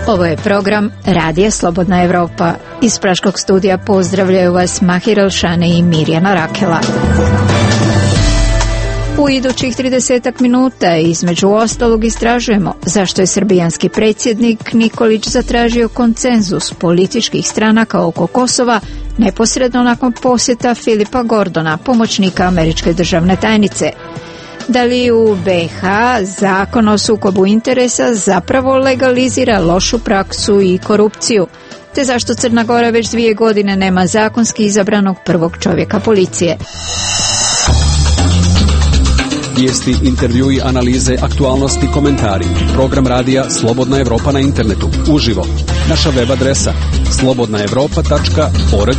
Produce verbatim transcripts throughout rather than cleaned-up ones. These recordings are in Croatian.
Ovo je program Radija Slobodna Evropa. Iz Praškog studija pozdravljaju vas Mahir Elšane i Mirjana Rakela. U idućih tridesetak minuta između ostalog istražujemo zašto je srbijanski predsjednik Nikolić zatražio konsenzus političkih stranaka oko Kosova neposredno nakon posjeta Filipa Gordona, pomoćnika američke državne tajnice. Da li u be ha zakon o sukobu interesa zapravo legalizira lošu praksu i korupciju, te zašto Crna Gora već dvije godine nema zakonski izabranog prvog čovjeka policije. Vijesti, intervjui, analize, aktualnosti, komentari. Program radija Slobodna Evropa na internetu. Uživo. Naša web adresa slobodna evropa tačka org.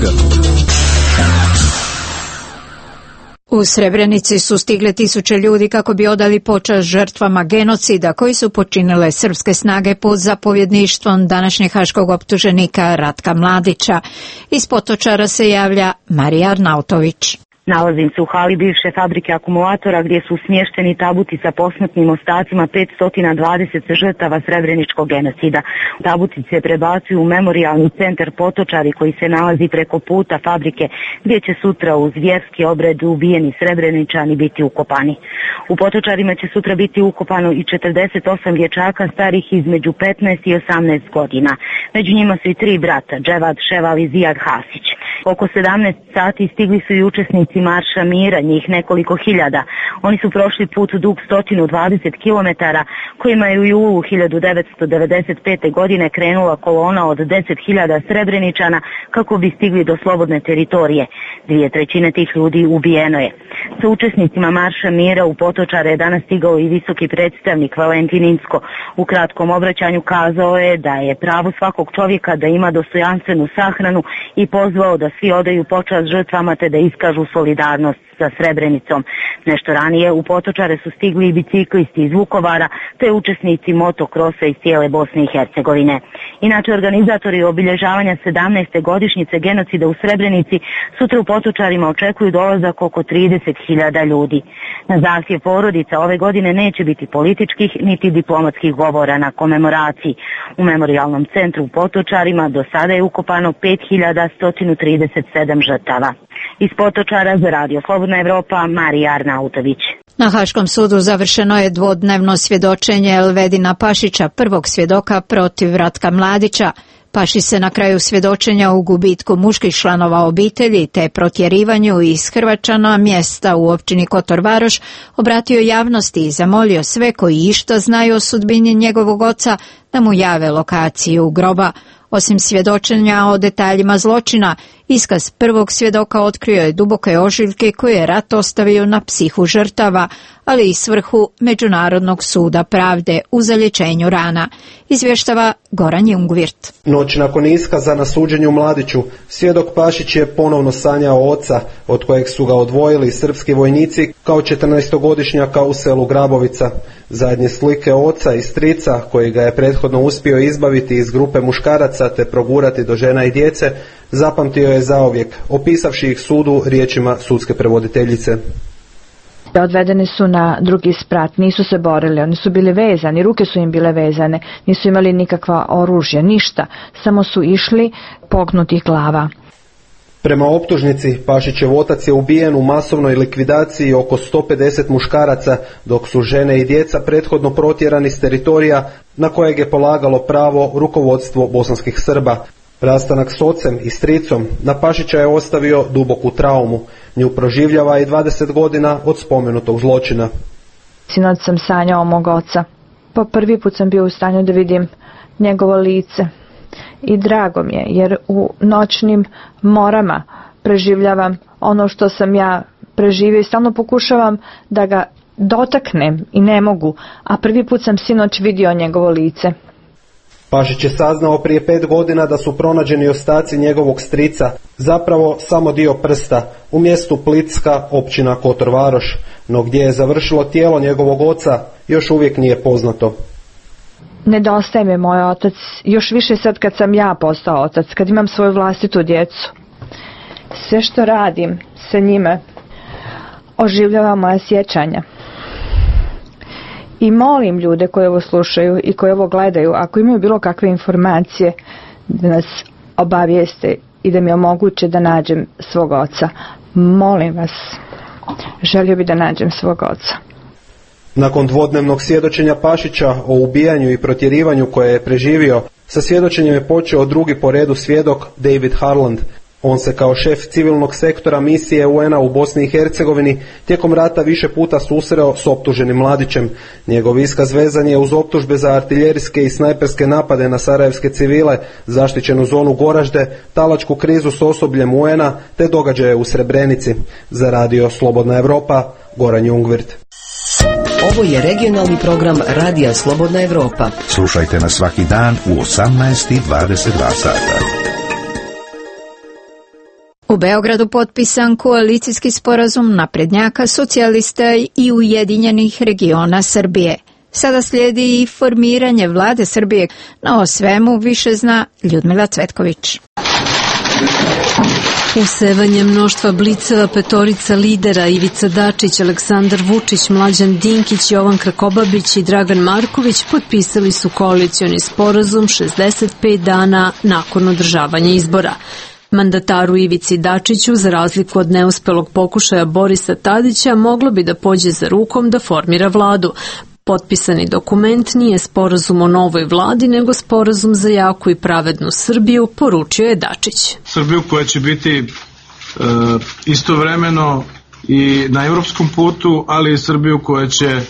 U Srebrenici su stigle tisuće ljudi kako bi odali počast žrtvama genocida koji su počinile srpske snage pod zapovjedništvom današnjeg haškog optuženika Ratka Mladića. Iz Potočara se javlja Marija Arnautović. Nalazim se u hali bivše fabrike akumulatora gdje su smješteni tabuti sa posmrtnim ostacima petsto dvadeset žrtava srebreničkog genocida. Tabuti se prebacuju u memorijalni centar Potočari koji se nalazi preko puta fabrike gdje će sutra uz vjerski obred ubijeni Srebreničani biti ukopani. U Potočarima će sutra biti ukopano i četrdeset osam dječaka starih između petnaest i osamnaest godina. Među njima su i tri brata, Dževad, Ševal i Zijad Hasić. Oko sedamnaest sati stigli su i učesnici Marša mira, njih nekoliko hiljada. Oni su prošli put dug sto dvadeset kilometara kojima je u julu hiljadu devetsto devedeset pete. godine krenula kolona od deset hiljada Srebreničana kako bi stigli do slobodne teritorije. Dvije trećine tih ljudi ubijeno je. Sa učesnicima Marša mira u Potočare je danas stigao i visoki predstavnik Valentin Inzko. U kratkom obraćanju kazao je da je pravo svakog čovjeka da ima dostojanstvenu sahranu i pozvao da svi odaju počast žrtvama te da iskažu solidarnost sa Srebrenicom. Nešto ranije u Potočare su stigli i biciklisti iz Vukovara te učesnici motokrosa iz cijele Bosne i Hercegovine. Inače, organizatori obilježavanja sedamnaeste godišnjice genocida u Srebrenici sutra u Potočarima očekuju dolazak oko trideset hiljada ljudi. Na zahtjev porodica ove godine neće biti političkih niti diplomatskih govora na komemoraciji. U memorijalnom centru u Potočarima do sada je ukopano pet hiljada sto trideset sedam žrtava. Iz Potočara za Radio Slobodna Evropa, Marija Arnautović. Na Haškom sudu završeno je dvodnevno svjedočenje Elvedina Pašića, prvog svjedoka protiv Ratka Mladića. Pašić se na kraju svjedočenja u gubitku muških članova obitelji te protjerivanju iz Hrvačana mjesta u općini Kotor Varoš obratio javnosti i zamolio sve koji išta znaju o sudbini njegovog oca da mu jave lokaciju groba. Osim svjedočenja o detaljima zločina, iskaz prvog svjedoka otkrio je duboke ožiljke koje je rat ostavio na psihu žrtava, ali i svrhu Međunarodnog suda pravde u zalječenju rana, izvještava Goran Jungvirt. Noć nakon iskaza na suđenju Mladiću, svjedok Pašić je ponovno sanjao oca, od kojeg su ga odvojili srpski vojnici kao četrnaestogodišnjaka u selu Grabovica. Zadnje slike oca i strica, koji ga je prethodno uspio izbaviti iz grupe muškaraca te progurati do žena i djece, zapamtio je zauvijek, opisavši ih sudu riječima sudske prevoditeljice. Odvedeni su na drugi sprat, nisu se borili, oni su bili vezani, ruke su im bile vezane, nisu imali nikakva oružja, ništa, samo su išli pognutih glava. Prema optužnici, Pašićev otac je ubijen u masovnoj likvidaciji oko sto pedeset muškaraca, dok su žene i djeca prethodno protjerani s teritorija na kojeg je polagalo pravo rukovodstvo bosanskih Srba. Rastanak s ocem i stricom na Pašića je ostavio duboku traumu. Nju proživljava i dvadeset godina od spomenutog zločina. Sinoć sam sanjao mog oca. Po prvi put sam bio u stanju da vidim njegovo lice. I drago mi je, jer u noćnim morama preživljavam ono što sam ja preživio i stalno pokušavam da ga dotaknem i ne mogu, a prvi put sam sinoć vidio njegovo lice. Pašić je saznao prije pet godina da su pronađeni ostaci njegovog strica, zapravo samo dio prsta, u mjestu Plitska, općina Kotor Varoš, no gdje je završilo tijelo njegovog oca još uvijek nije poznato. Nedostaje mi moj otac, još više sad kad sam ja postao otac, kad imam svoju vlastitu djecu. Sve što radim sa njime oživljava moja sjećanja. I molim ljude koji ovo slušaju i koji ovo gledaju, ako imaju bilo kakve informacije, da nas obavijeste i da mi omoguće da nađem svog oca. Molim vas, želio bi da nađem svog oca. Nakon dvodnevnog svjedočenja Pašića o ubijanju i protjerivanju koje je preživio, sa svjedočenjem je počeo drugi po redu svjedok David Harland. On se kao šef civilnog sektora misije U N-a u Bosni i Hercegovini tijekom rata više puta susreo s optuženim mladićem. Njegov iskaz vezan je uz optužbe za artiljerijske i snajperske napade na sarajevske civile, zaštićenu zonu Goražde, talačku krizu s osobljem U N-a te događaje u Srebrenici. Za radio Slobodna Evropa, Goran Jungvirt. Ovo je regionalni program Radija Slobodna Evropa. Slušajte nas svaki dan u osamnaest i dvadeset dva sata. U Beogradu potpisan koalicijski sporazum naprednjaka, socijalista i Ujedinjenih regiona Srbije. Sada slijedi i formiranje vlade Srbije. No o svemu više zna Ljudmila Cvetković. Usevanje mnoštva bliceva petorica lidera Ivica Dačić, Aleksandar Vučić, Mlađan Dinkić, Jovan Krkobabić i Dragan Marković potpisali su koalicioni sporazum šezdeset pet dana nakon održavanja izbora. Mandataru Ivici Dačiću, za razliku od neuspelog pokušaja Borisa Tadića, moglo bi da pođe za rukom da formira vladu. Potpisani dokument nije sporazum o novoj vladi, nego sporazum za jaku i pravednu Srbiju, poručio je Dačić. Srbiju koja će biti e, istovremeno i na evropskom putu, ali i Srbiju koja će e,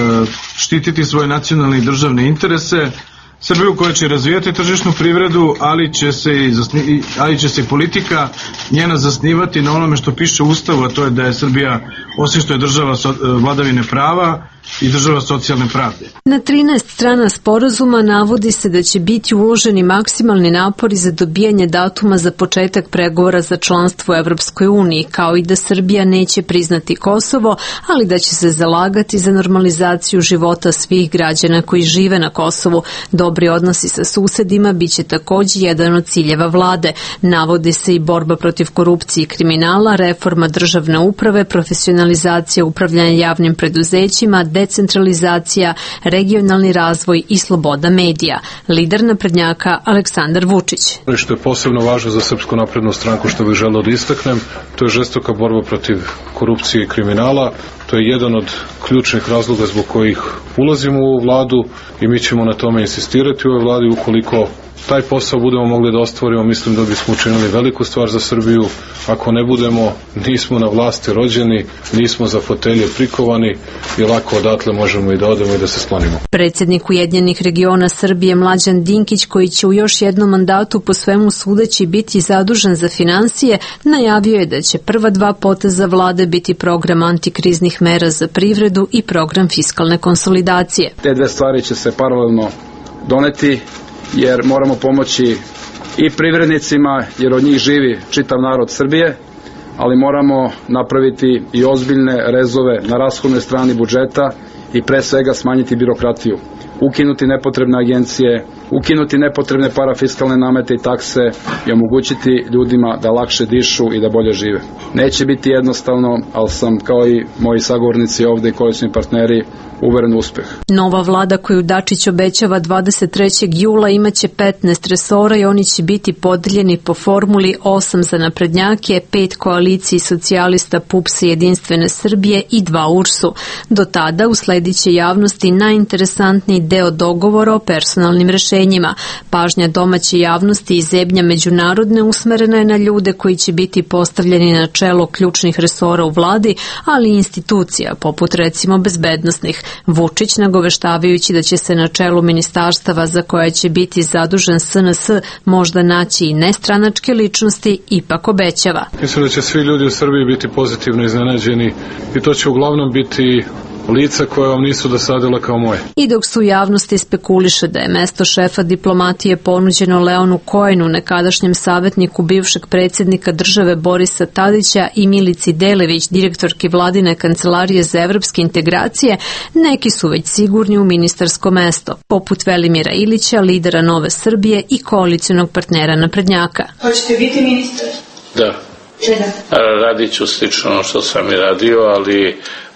štititi svoje nacionalne i državne interese, Srbiju koja će razvijati tržišnu privredu, ali će se i zasni, ali će se politika njena zasnivati na onome što piše u Ustavu, a to je da je Srbija, osim što je država vladavine prava, i država socijalne pravde. Na trinaest strana sporazuma navodi se da će biti uloženi maksimalni napori za dobijanje datuma za početak pregovora za članstvo u Evropskoj uniji, kao i da Srbija neće priznati Kosovo, ali da će se zalagati za normalizaciju života svih građana koji žive na Kosovu. Dobri odnosi sa susedima biće također jedan od ciljeva vlade. Navodi se i borba protiv korupcije i kriminala, reforma državne uprave, profesionalizacija upravljanja javnim preduzećima, decentralizacija, regionalni razvoj i sloboda medija. Lider naprednjaka Aleksandar Vučić. Što je posebno važno za Srpsku naprednu stranku, što bih želeo da istaknem, to je žestoka borba protiv korupcije i kriminala. To je jedan od ključnih razloga zbog kojih ulazimo u ovu vladu i mi ćemo na tome insistirati u ovoj vladi. Ukoliko taj posao budemo mogli da ostvarimo, mislim da bismo učinili veliku stvar za Srbiju. Ako ne budemo, nismo na vlasti rođeni, nismo za fotelje prikovani i lako odatle možemo i da odemo i da se sklonimo. Predsjednik Ujedinjenih regiona Srbije Mlađan Dinkić, koji će u još jednom mandatu po svemu sudeći biti zadužen za finansije, najavio je da će prva dva poteza vlade biti program antikriznih mera za privredu i program fiskalne konsolidacije. Te dve stvari će se paralelno doneti, jer moramo pomoći i privrednicima, jer od njih živi čitav narod Srbije, ali moramo napraviti i ozbiljne rezove na rashodnoj strani budžeta i pre svega smanjiti birokratiju, ukinuti nepotrebne agencije, ukinuti nepotrebne parafiskalne namete i takse i omogućiti ljudima da lakše dišu i da bolje žive. Neće biti jednostavno, ali sam kao i moji sagovornici ovde i koalicijni partneri uveren u uspeh. Nova vlada koju Dačić obećava dvadeset trećeg jula imaće petnaest resora i oni će biti podeljeni po formuli osam za naprednjake, pet koaliciji socijalista, P U P S, Jedinstvene Srbije i dva U R S-u. Do tada usledit će javnosti najinteresantniji deo dogovora o personalnim rešenjima. Pažnja domaće javnosti i zebnja međunarodne usmerena je na ljude koji će biti postavljeni na čelo ključnih resora u vladi, ali i institucija, poput recimo bezbednosnih. Vučić, nagoveštavajući da će se na čelu ministarstava za koje će biti zadužen S N S možda naći i nestranačke ličnosti, ipak obećava. Mislim da će svi ljudi u Srbiji biti pozitivno iznenađeni i to će uglavnom biti lica koje vam nisu dosadila kao moje. I dok su u javnosti spekuliše da je mesto šefa diplomatije ponuđeno Leonu Cohenu, nekadašnjem savjetniku bivšeg predsjednika države Borisa Tadića, i Milici Delević, direktorki vladine kancelarije za evropske integracije, neki su već sigurni u ministarsko mesto, poput Velimira Ilića, lidera Nove Srbije i koalicionog partnera naprednjaka. Hoćete biti ministar? Da. Čega? Radit ću slično ono što sam i radio, ali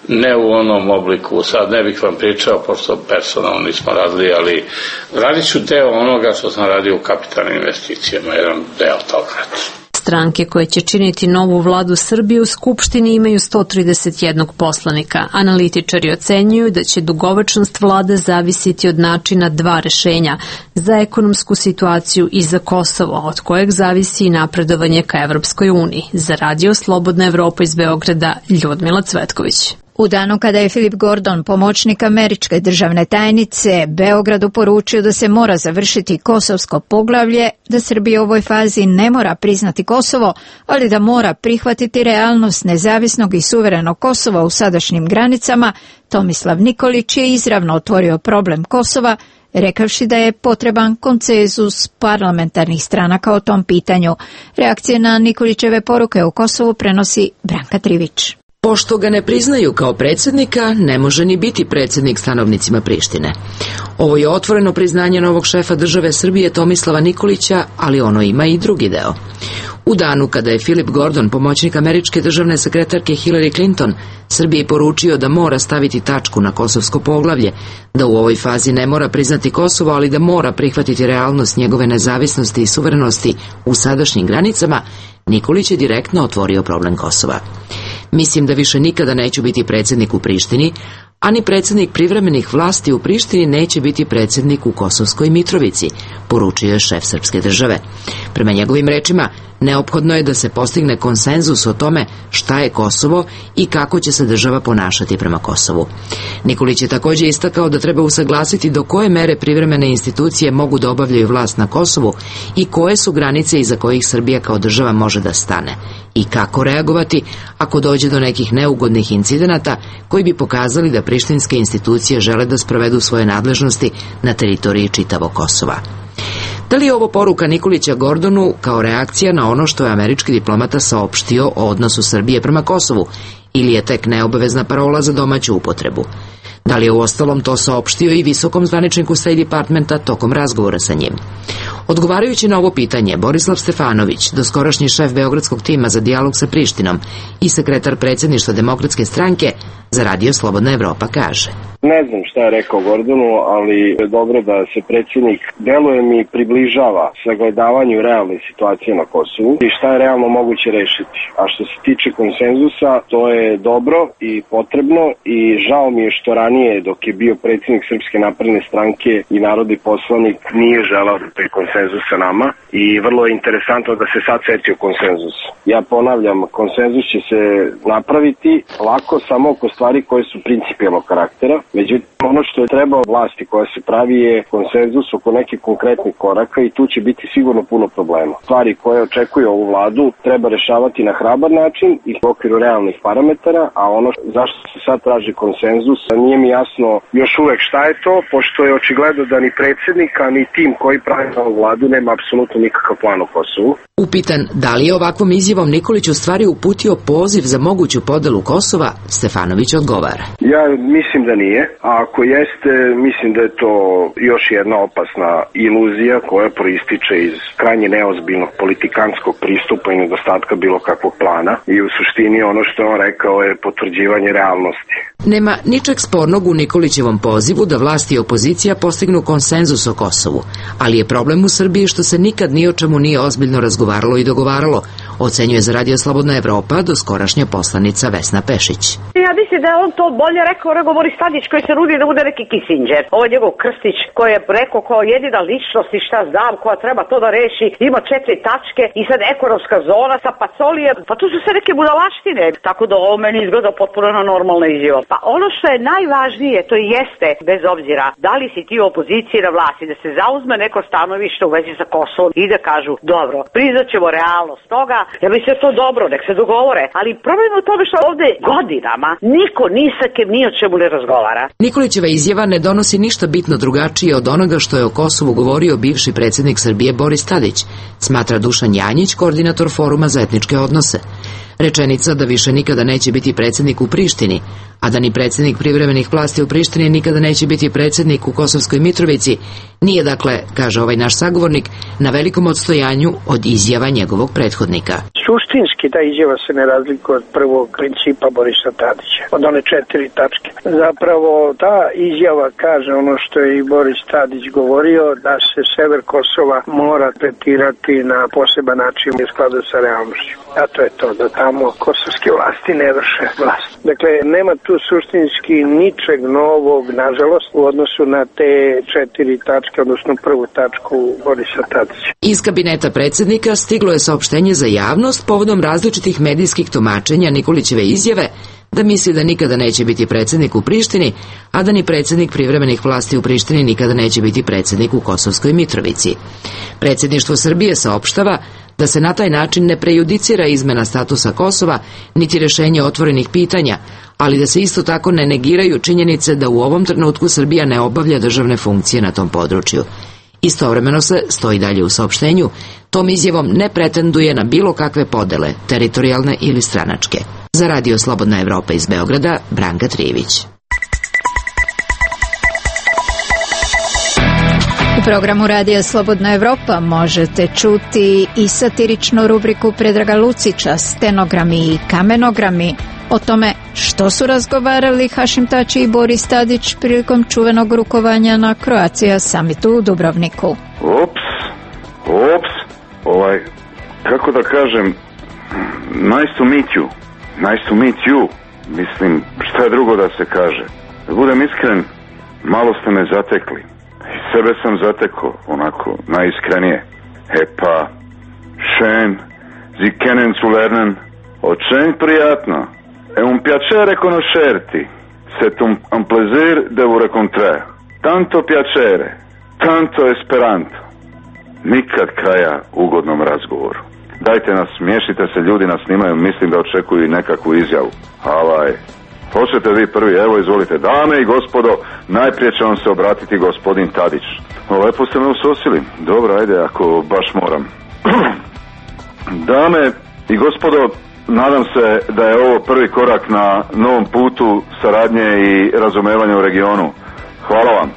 ne u onom obliku, sad ne bih vam pričao, pošto personalno nismo radili, ali radit ću deo onoga što sam radio u kapitalnim investicijama, jedan deo toga. Stranke koje će činiti novu vladu Srbije u Skupštini imaju sto trideset jedan poslanika. Analitičari ocenjuju da će dugovečnost vlade zavisiti od načina dva rešenja za ekonomsku situaciju i za Kosovo, od kojeg zavisi i napredovanje ka Evropskoj uniji. Za Radio Slobodna Evropa iz Beograda, Ljudmila Cvetković. U danu kada je Philip Gordon, pomoćnik američke državne tajnice, Beogradu poručio da se mora završiti kosovsko poglavlje, da Srbija u ovoj fazi ne mora priznati Kosovo, ali da mora prihvatiti realnost nezavisnog i suverenog Kosova u sadašnjim granicama, Tomislav Nikolić je izravno otvorio problem Kosova, rekavši da je potreban konsenzus parlamentarnih stranaka o tom pitanju. Reakcije na Nikolićeve poruke u Kosovu prenosi Branka Trivić. Pošto ga ne priznaju kao predsjednika, ne može ni biti predsjednik stanovnicima Prištine. Ovo je otvoreno priznanje novog šefa države Srbije Tomislava Nikolića, ali ono ima i drugi deo. U danu kada je Philip Gordon, pomoćnik američke državne sekretarke Hillary Clinton, Srbiji poručio da mora staviti tačku na kosovsko poglavlje, da u ovoj fazi ne mora priznati Kosovo, ali da mora prihvatiti realnost njegove nezavisnosti i suverenosti u sadašnjim granicama, Nikolić je direktno otvorio problem Kosova. Mislim da više nikada neću biti predsjednik u Prištini, a ni predsjednik privremenih vlasti u Prištini neće biti predsjednik u Kosovskoj Mitrovici, poručio je šef srpske države. Prema njegovim rečima, neophodno je da se postigne konsenzus o tome šta je Kosovo i kako će se država ponašati prema Kosovu. Nikolić je također istakao da treba usaglasiti do koje mere privremene institucije mogu da obavljaju vlast na Kosovu i koje su granice iza kojih Srbija kao država može da stane i kako reagovati ako dođe do nekih neugodnih incidenata koji bi pokazali da prištinske institucije žele da sprovedu svoje nadležnosti na teritoriji čitavog Kosova. Da li je ovo poruka Nikolića Gordonu kao reakcija na ono što je američki diplomata saopštio o odnosu Srbije prema Kosovu ili je tek neobavezna parola za domaću upotrebu? Da li je uostalom to saopštio i visokom zvaničniku State Departmenta tokom razgovora sa njim? Odgovarajući na ovo pitanje, Borislav Stefanović, doskorašnji šef beogradskog tima za dijalog sa Prištinom i sekretar predsjedništva Demokratske stranke, za Radio Slobodna Evropa kaže: Ne znam šta je rekao Gordonu, ali je dobro da se predsjednik deluje mi približava sagledavanju realne situacije na Kosovu i šta je realno moguće rešiti. A što se tiče konsenzusa, to je dobro i potrebno i žao mi je što ranije, dok je bio predsjednik Srpske napredne stranke i narodni poslanik, nije želao da taj konsenzus sa nama i vrlo je interesantno da se sad setio konsenzus. Ja ponavljam, konsenzus će se napraviti lako samo oko stvari koje su principijelnog karaktera. Međutim, ono što je trebao vlasti koja se pravi je konsenzus oko nekih konkretnih koraka i tu će biti sigurno puno problema. Stvari koje očekuju ovu vladu treba rešavati na hrabar način i u okviru realnih parametara, a ono zašto se sad traži konsenzus, nije mi jasno još uvek šta je to, pošto je očigledno da ni predsjednika, ni tim koji pravi ovu vladu nema apsolutno nikakav plan o Kosovu. Upitan da li je ovakvom izjavom Nikolić u stvari uputio poziv za moguću podelu Kosova, Stefanović odgovara: Ja mislim da nije, a ako jeste, mislim da je to još jedna opasna iluzija koja proističe iz krajnje neozbiljnog politikanskog pristupa i nedostatka bilo kakvog plana i u suštini ono što on rekao je potvrđivanje realnosti. Nema ničeg spornog u Nikolićevom pozivu da vlasti i opozicija postignu konsenzus o Kosovu, ali je problem u Srbiji što se nikad ni o čemu nije ozbiljno razgovaralo i dogovaralo, ocenjuje za Radio Slobodna Evropa doskorašnja poslanica Vesna Pešić. Ja mislim da je on to bolje rekao nego Boris Tadić koji se rudi da bude neki Kissinger. Ovo je njegov Krstić koji je rekao kao jedina ličnost i šta znam koja treba to da reši, ima četiri tačke i sad ekonomska zona sa Pacolijem. Pa tu su se neke budalaštine, tako da ovo meni izgleda potpuno na normalna izjava. Pa ono što je najvažnije, to jeste, bez obzira da li si ti u opoziciji na vlasti, da se zauzme neko stanovište u vezi sa Kosovom i da kažu, dobro, priznat ćemo realnost toga, ja mislim da je to dobro, nek se dogovore, ali problem je u tome što ovde godinama niko ni sa kim ni o čemu ne razgovara. Nikolićeva izjava ne donosi ništa bitno drugačije od onoga što je o Kosovu govorio bivši predsjednik Srbije Boris Tadić, smatra Dušan Janjić, koordinator Foruma za etničke odnose. Rečenica da više nikada neće biti predsjednik u Prištini, a da ni predsjednik privremenih vlasti u Prištini nikada neće biti predsjednik u Kosovskoj Mitrovici, Nije dakle, kaže ovaj naš sagovornik, na velikom odstojanju od izjava njegovog prethodnika. Suštinski ta izjava se ne razlikuje od prvog principa Borisa Tadića, od one četiri tačke. Zapravo ta izjava kaže ono što je i Boris Tadić govorio, da se sever Kosova mora tretirati na poseban način u skladu sa realnošću. A to je to, da tamo kosovske vlasti ne vrše vlast. Dakle, nema tu suštinski ničeg novog, nažalost, u odnosu na te četiri tačke, odnosno prvu tačku Borisa Tadića. Iz kabineta predsjednika stiglo je saopštenje za javnost povodom različitih medijskih tumačenja Nikolićeve izjave da misli da nikada neće biti predsjednik u Prištini, a da ni predsjednik privremenih vlasti u Prištini nikada neće biti predsjednik u Kosovskoj Mitrovici. Predsjedništvo Srbije saopštava da se na taj način ne prejudicira izmena statusa Kosova, niti rješenje otvorenih pitanja, ali da se isto tako ne negiraju činjenice da u ovom trenutku Srbija ne obavlja državne funkcije na tom području. Istovremeno se, stoji dalje u saopštenju, tom izjavom ne pretenduje na bilo kakve podele, teritorijalne ili stranačke. Za Radio Slobodna Evropa iz Beograda, Branka Trijević. U programu Radija Slobodna Evropa možete čuti i satiričnu rubriku Predraga Lucića, stenogrami i kamenogrami, o tome što su razgovarali Hašim Tači i Boris Tadić prilikom čuvenog rukovanja na Croatia Summitu u Dubrovniku. Ops, ops, ovaj, kako da kažem, nice to meet you, nice to meet you, mislim, šta je drugo da se kaže. Da budem iskren, malo ste me zatekli. I sebe sam zatekao, onako, najiskrenije. E pa, schön, Sie kennen zu lernen, очень приятно. È un piacere conoscerti. C'est un, un plaisir de vous rencontrer. Tanto piacere, tanto esperanto. Nikad kraja ugodnom razgovoru. Dajte nas, smiješite se, ljudi nas snimaju, mislim da očekuju i nekakvu izjavu. Avaj. Hoćete vi prvi, evo izvolite. Dame i gospodo, najprije će vam se obratiti gospodin Tadić. O, lepo ste me usosili. Dobro, ajde, ako baš moram. Dame i gospodo, nadam se da je ovo prvi korak na novom putu saradnje i razumevanja u regionu. Hvala vam.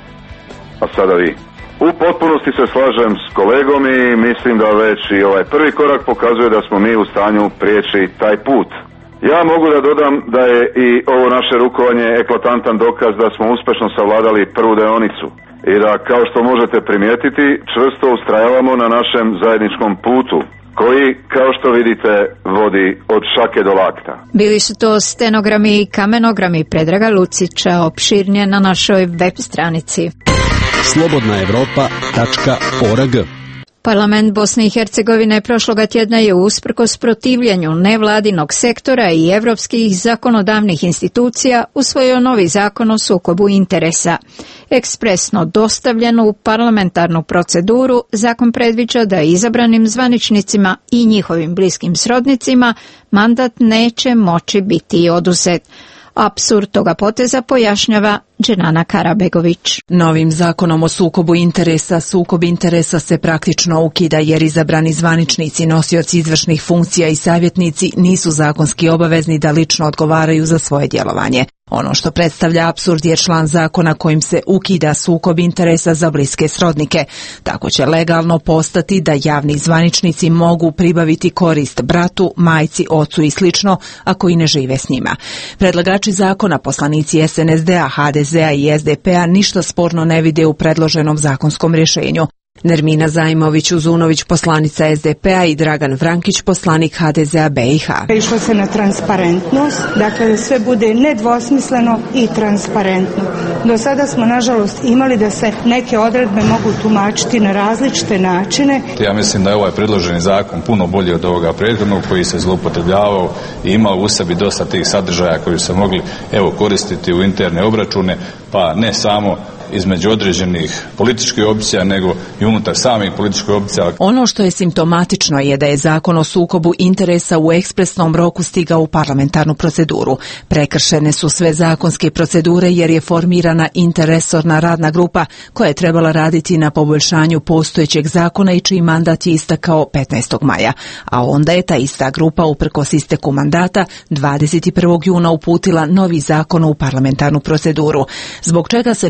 A sada vi. U potpunosti se slažem s kolegom i mislim da već i ovaj prvi korak pokazuje da smo mi u stanju prijeći taj put. Ja mogu da dodam da je i ovo naše rukovanje eklatantan dokaz da smo uspješno savladali prvu deonicu i da, kao što možete primijetiti, čvrsto ustrajavamo na našem zajedničkom putu, koji, kao što vidite, vodi od šake do lakta. Bili su to stenogrami i kamenogrami Predraga Lucića, opširnije na našoj web stranici. slobodna evropa tačka org. Parlament Bosne i Hercegovine prošloga tjedna je usprkos protivljenju nevladinog sektora i evropskih zakonodavnih institucija usvojio novi zakon o sukobu interesa. Ekspresno dostavljen u parlamentarnu proceduru, zakon predviđa da izabranim zvaničnicima i njihovim bliskim srodnicima mandat neće moći biti oduzet. Apsurd toga poteza pojašnjava Dženana Karabegović. Novim zakonom o sukobu interesa, sukob interesa se praktično ukida jer izabrani zvaničnici, nosioci izvršnih funkcija i savjetnici nisu zakonski obavezni da lično odgovaraju za svoje djelovanje. Ono što predstavlja apsurd je član zakona kojim se ukida sukob interesa za bliske srodnike. Tako će legalno postati da javni zvaničnici mogu pribaviti korist bratu, majci, ocu i slično, ako i ne žive s njima. Predlagači zakona, poslanici S N S D-a, H D Z-a i S D P-a ništa sporno ne vide u predloženom zakonskom rješenju. Nermina Zajmović-Uzunović, poslanica S D P-a i Dragan Vrankić, poslanik H D Z-a B i H. Išlo se na transparentnost, dakle da sve bude nedvosmisleno i transparentno. Do sada smo nažalost imali da se neke odredbe mogu tumačiti na različite načine. Ja mislim da je ovaj predloženi zakon puno bolji od ovoga prethodnog koji se zloupotrebljavao i imao u sebi dosta tih sadržaja koji su se mogli evo koristiti u interne obračune, pa ne samo između određenih političkih opcija, nego i unutar samih političkih opcija. Ono što je simptomatično je da je zakon o sukobu interesa u ekspresnom roku stigao u parlamentarnu proceduru. Prekršene su sve zakonske procedure jer je formirana interresorna radna grupa koja je trebala raditi na poboljšanju postojećeg zakona i čiji mandat je istakao petnaestog maja. A onda je ta ista grupa uprkos isteku mandata dvadeset prvog juna uputila novi zakon u parlamentarnu proceduru. Zbog čega se novoj parlamentarnoj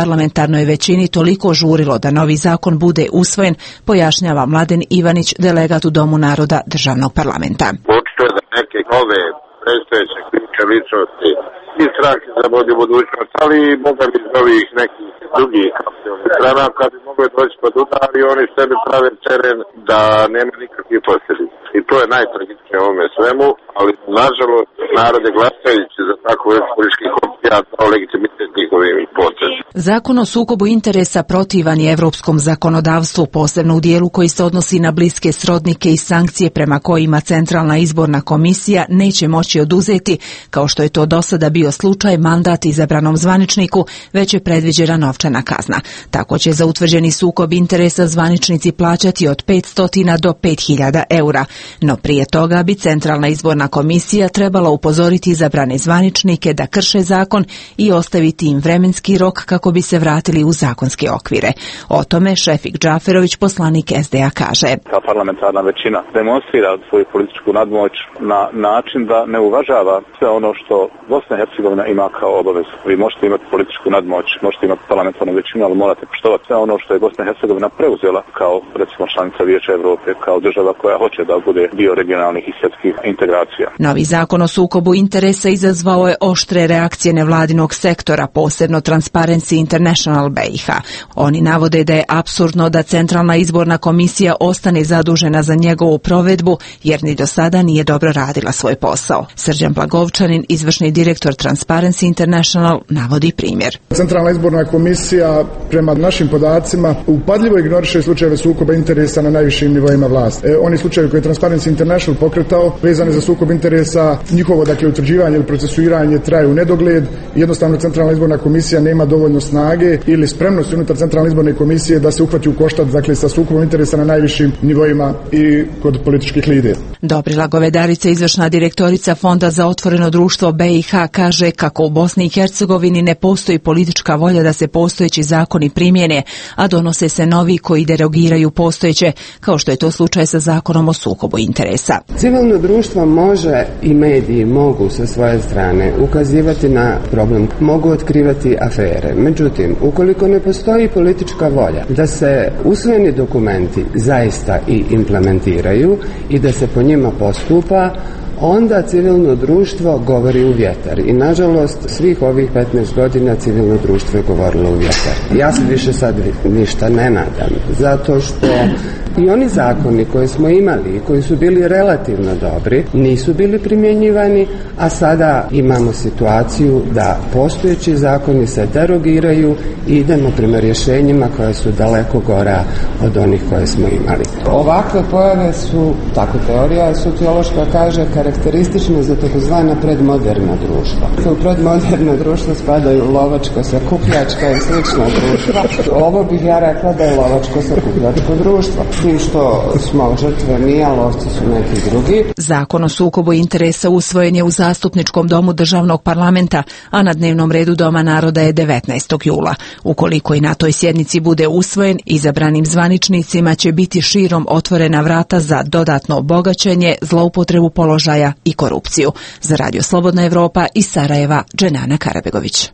parlamentarnoj većini toliko žurilo da novi zakon bude usvojen, pojašnjava Mladen Ivanić, delegat u Domu naroda državnog parlamenta. Očito je da neke nove predstojeće kliničke ličnosti i stranke za bolju budućnost, ali i boga bi iz ovih nekih drugih stranaka bi mogli doći pod udar i oni sebi prave teren da nema nikakvih posljedica. I to je najtragičnije ovome svemu, ali nažalost narod je glasajući za takvu političkih opcija kao legitimitet njihovim potezima. Zakon o sukobu interesa protivan je evropskom zakonodavstvu, posebno u dijelu koji se odnosi na bliske srodnike i sankcije prema kojima Centralna izborna komisija neće moći oduzeti, kao što je to do sada bio slučaj, mandat izabranom zvaničniku, već je predviđena novčana kazna. Tako će za utvrđeni sukob interesa zvaničnici plaćati od petsto do pet hiljada eura. No prije toga bi Centralna izborna komisija trebala upozoriti izabrane zvaničnike da krše zakon i ostaviti im vremenski rok kako bi se vratili u zakonske okvire. O tome Šefik Džaferović, poslanik S D A, kaže. Ta parlamentarna većina demonstrira svoju političku nadmoć na način da ne uvažava sve ono što Bosna i Hercegovina ima kao obavezu. Vi možete imati političku nadmoć, možete imati parlamentarnu većinu, ali morate poštovati sve ono što je Bosna i Hercegovina preuzela kao recimo članica Vijeća Evrope, kao država koja hoće da bude dio regionalnih i svjetskih integracija. Novi zakon o sukobu interesa izazvao je oštre reakcije nevladinog sektora, posebno Transparency International B i H. Oni navode da je apsurdno da Centralna izborna komisija ostane zadužena za njegovu provedbu, jer ni do sada nije dobro radila svoj posao. Srđan Blagovčanin, izvršni direktor Transparency International, navodi primjer. Centralna izborna komisija prema našim podacima upadljivo ignoriše slučajeve sukoba interesa na najvišim nivoima vlasti. E, oni slučajevi koje je Transparency International pokretao, vezane za sukob interesa, njihovo dakle utvrđivanje ili procesuiranje traje u nedogled. Jednostavno Centralna izborna komisija nema dovoljno snage ili spremnosti unutar Centralne izborne komisije da se uhvati u koštac dakle sa sukobom interesa na najvišim nivoima i kod političkih lidera. Dobrila Govedarica, izvršna direktorica Fonda za otvoreno društvo B i H, kaže kako u Bosni i Hercegovini ne postoji politička volja da se postojeći zakoni primjene, a donose se novi koji derogiraju postojeće, kao što je to slučaj sa zakonom o sukobu interesa. Civilno društvo može i mediji mogu sa svoje strane ukazivati na problem, mogu otkrivati afere. Međutim, ukoliko ne postoji politička volja da se usvojeni dokumenti zaista i implementiraju i da se po njima postupa, onda civilno društvo govori u vjetar. I nažalost svih ovih petnaest godina civilno društvo je govorilo u vjetar. Ja se više sad ništa ne nadam, zato što i oni zakoni koje smo imali i koji su bili relativno dobri nisu bili primjenjivani, a sada imamo situaciju da postojeći zakoni se derogiraju i idemo prema rješenjima koja su daleko gora od onih koje smo imali. Ovakve pojave su, tako teorija sociološka kaže, karakteristične za takozvana predmoderna društva. U predmoderno društvo spadaju lovačko sakupljačka i slična društva. Ovo bih ja rekla da je lovačko sakupljačko društvo. Tim što smo žrtve mi, a lovci su neki drugi. Zakon o sukobu interesa usvojen je u Zastupničkom domu državnog parlamenta, a na dnevnom redu Doma naroda je devetnaestog jula. Ukoliko i na toj sjednici bude usvojen, izabranim zvaničnicima će biti širom otvorena vrata za dodatno bogaćenje, zloupotrebu položaja i korupciju. Za Radio Slobodna Evropa iz Sarajeva, Dženana Karabegović.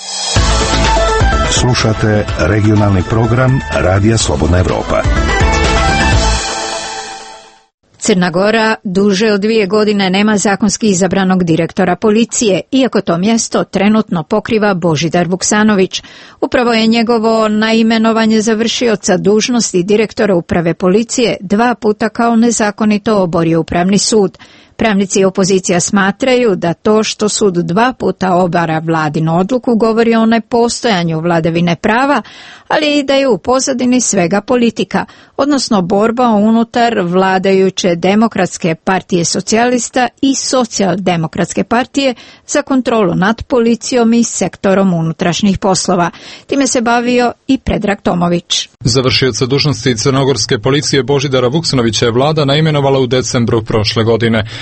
Slušate regionalni program Radija Slobodna Evropa. Crna Gora duže od dvije godine nema zakonski izabranog direktora policije, iako to mjesto trenutno pokriva Božidar Vuksanović. Upravo je njegovo naimenovanje za vršioca dužnosti direktora uprave policije dva puta kao nezakonito oborio Upravni sud. Pravnici i opozicija smatraju da to što sud dva puta obara vladinu odluku govori o nepostojanju vladavine prava, ali i da je u pozadini svega politika, odnosno borba unutar vladajuće Demokratske partije socijalista i Socijaldemokratske partije za kontrolu nad policijom i sektorom unutrašnjih poslova. Time se bavio i Predrag Tomović. Završioca dužnosti crnogorske policije Božidara Vuksanovića je vlada naimenovala u decembru prošle godine.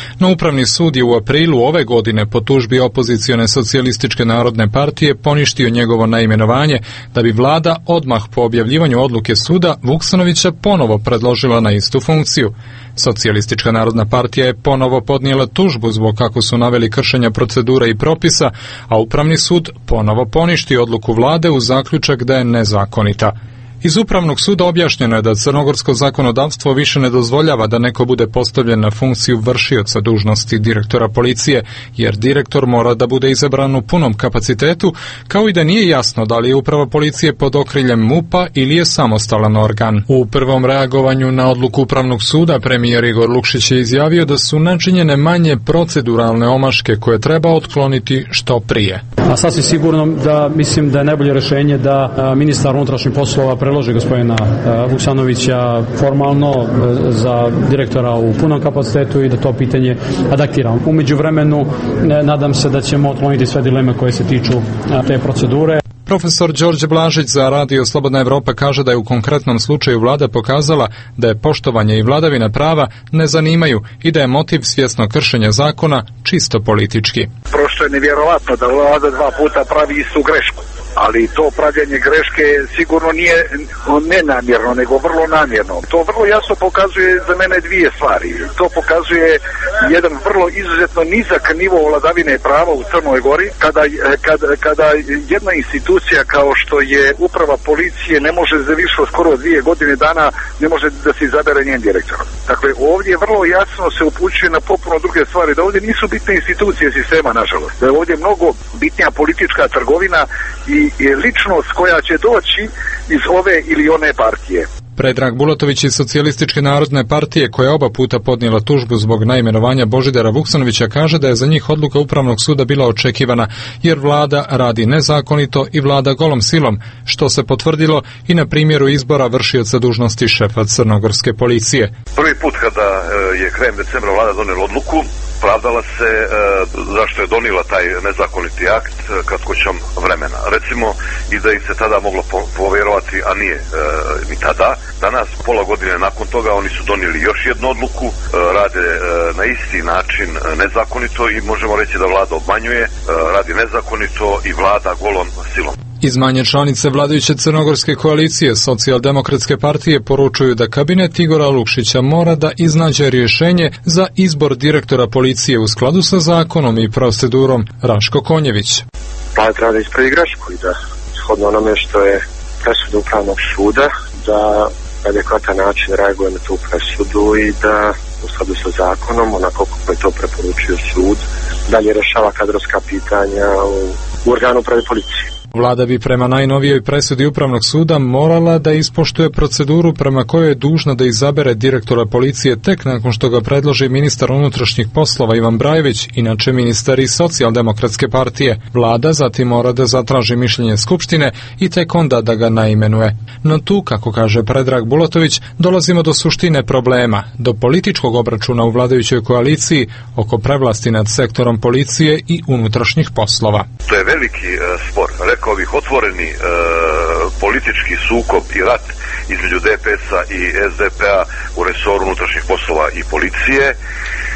No Upravni sud je u aprilu ove godine po tužbi opozicione socijalističke narodne partije poništio njegovo naimenovanje, da bi vlada odmah po objavljivanju odluke suda Vuksanovića ponovo predložila na istu funkciju. Socijalistička narodna partija je ponovo podnijela tužbu zbog, kako su naveli, kršenja procedura i propisa, a Upravni sud ponovo poništi odluku vlade u zaključak da je nezakonita. Iz Upravnog suda objašnjeno je da crnogorsko zakonodavstvo više ne dozvoljava da neko bude postavljen na funkciju vršioca dužnosti direktora policije, jer direktor mora da bude izabran u punom kapacitetu, kao i da nije jasno da li je uprava policije pod okriljem MUP-a ili je samostalan organ. U prvom reagovanju na odluku Upravnog suda premijer Igor Lukšić je izjavio da su načinjene manje proceduralne omaške koje treba otkloniti što prije. A sasvim sigurno da mislim da je najbolje rešenje da a, ministar unutrašnjih poslova predloži gospodina a, Vuksanovića formalno a, za direktora u punom kapacitetu i da to pitanje adaptiramo. U međuvremenu ne, nadam se da ćemo otkloniti sve dileme koje se tiču a, te procedure. Profesor Đorđe Blažić za Radio Slobodna Evropa kaže da je u konkretnom slučaju vlada pokazala da je poštovanje i vladavina prava ne zanimaju i da je motiv svjesno kršenja zakona čisto politički. Prosto je nevjerovatno da vlada dva puta pravi istu grešku, ali to pravljanje greške sigurno nije nenamjerno, nego vrlo namjerno. To vrlo jasno pokazuje za mene dvije stvari. To pokazuje jedan vrlo izuzetno nizak nivo vladavine prava u Crnoj Gori, kada, kada, kada jedna institucija kao što je uprava policije ne može za više od skoro dvije godine dana ne može da se izabere njen direktor. Dakle, ovdje vrlo jasno se upućuje na potpuno druge stvari, da ovdje nisu bitne institucije sistema, nažalost. Da je ovdje mnogo bitnija politička trgovina i je ličnost koja će doći iz ove ili one partije. Predrag Bulatović iz Socijalističke narodne partije, koja je oba puta podnijela tužbu zbog naimenovanja Božidara Vuksanovića, kaže da je za njih odluka Upravnog suda bila očekivana, jer vlada radi nezakonito i vlada golom silom, što se potvrdilo i na primjeru izbora vršioca dužnosti šefa crnogorske policije. Prvi put kada je krajem decembra vlada donijela odluku, pravdala se e, zašto je donijela taj nezakoniti akt e, kratkoćom vremena. Recimo i da ih se tada moglo po, povjerovati, a nije e, ni tada. Danas, pola godine nakon toga, oni su donijeli još jednu odluku, e, rade e, na isti način e, nezakonito i možemo reći da vlada obmanjuje, e, radi nezakonito i vlada golom silom. Iz manje članice vladajuće crnogorske koalicije Socijaldemokratske partije poručuju da kabinet Igora Lukšića mora da iznađe rješenje za izbor direktora policije u skladu sa zakonom i procedurom. Raško Konjević. Pa treba da ispravi grešku i da shodno onome što je presuda Upravnog suda, da adekvatan način reaguje na tu presudu i da u skladu sa zakonom, onako kako je to preporučio sud, dalje rešava kadrovska pitanja u, u organu uprave policije. Vlada bi prema najnovijoj presudi Upravnog suda morala da ispoštuje proceduru prema kojoj je dužna da izabere direktora policije tek nakon što ga predloži ministar unutrašnjih poslova Ivan Brajević, inače ministar iz Socijaldemokratske partije. Vlada zatim mora da zatraži mišljenje Skupštine i tek onda da ga naimenuje. No tu, kako kaže Predrag Bulatović, dolazimo do suštine problema, do političkog obračuna u vladajućoj koaliciji oko prevlasti nad sektorom policije i unutrašnjih poslova. To je veliki uh, spor. Rekao bih otvoreni e, politički sukob i rat između D P S-a i S D P-a u resoru unutrašnjih poslova i policije e,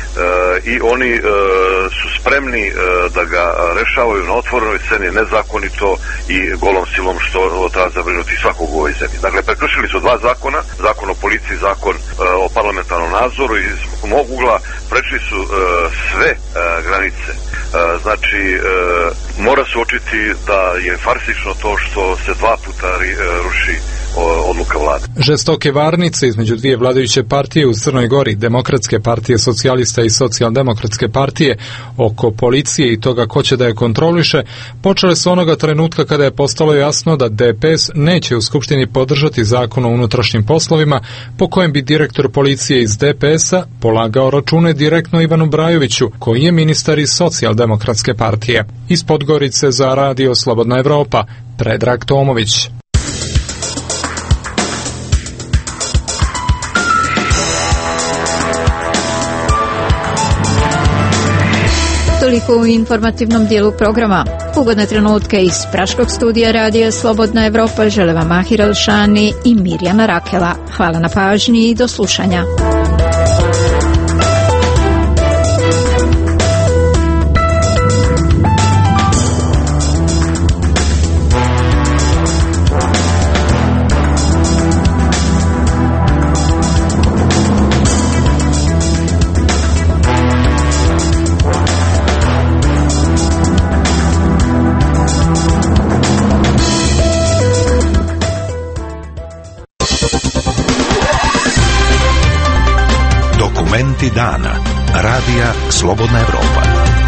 i oni e, su spremni e, da ga rešavaju na otvorenoj sceni nezakonito i golom silom, što treba zabrinuti svakog u ovoj zemlji. Dakle, prekršili su dva zakona, zakon o policiji, zakon e, o parlamentarnom nadzoru i iz mog ugla prešli su e, sve e, granice. E, znači, e, mora se očiti da je farsično to što se dva puta ruši odluka vlade. Žestoke varnice između dvije vladajuće partije u Crnoj Gori, Demokratske partije socijalista i Socijaldemokratske partije, oko policije i toga ko će da je kontroliše, počele su onoga trenutka kada je postalo jasno da D P S neće u Skupštini podržati zakon o unutrašnjim poslovima, po kojem bi direktor policije iz D P S-a polagao račune direktno Ivanu Brajoviću, koji je ministar iz Socijaldemokratske partije. Iz Podgorice za Radio Slobodna Evropa, Predrag Tomović. Toliko u informativnom dijelu programa. Ugodne trenutke iz Praškog studija Radija Slobodna Evropa žele vam Mahir Alšani i Mirjana Rakela. Hvala na pažnji i do slušanja. Dokumenti dana. Radija Slobodna Evropa.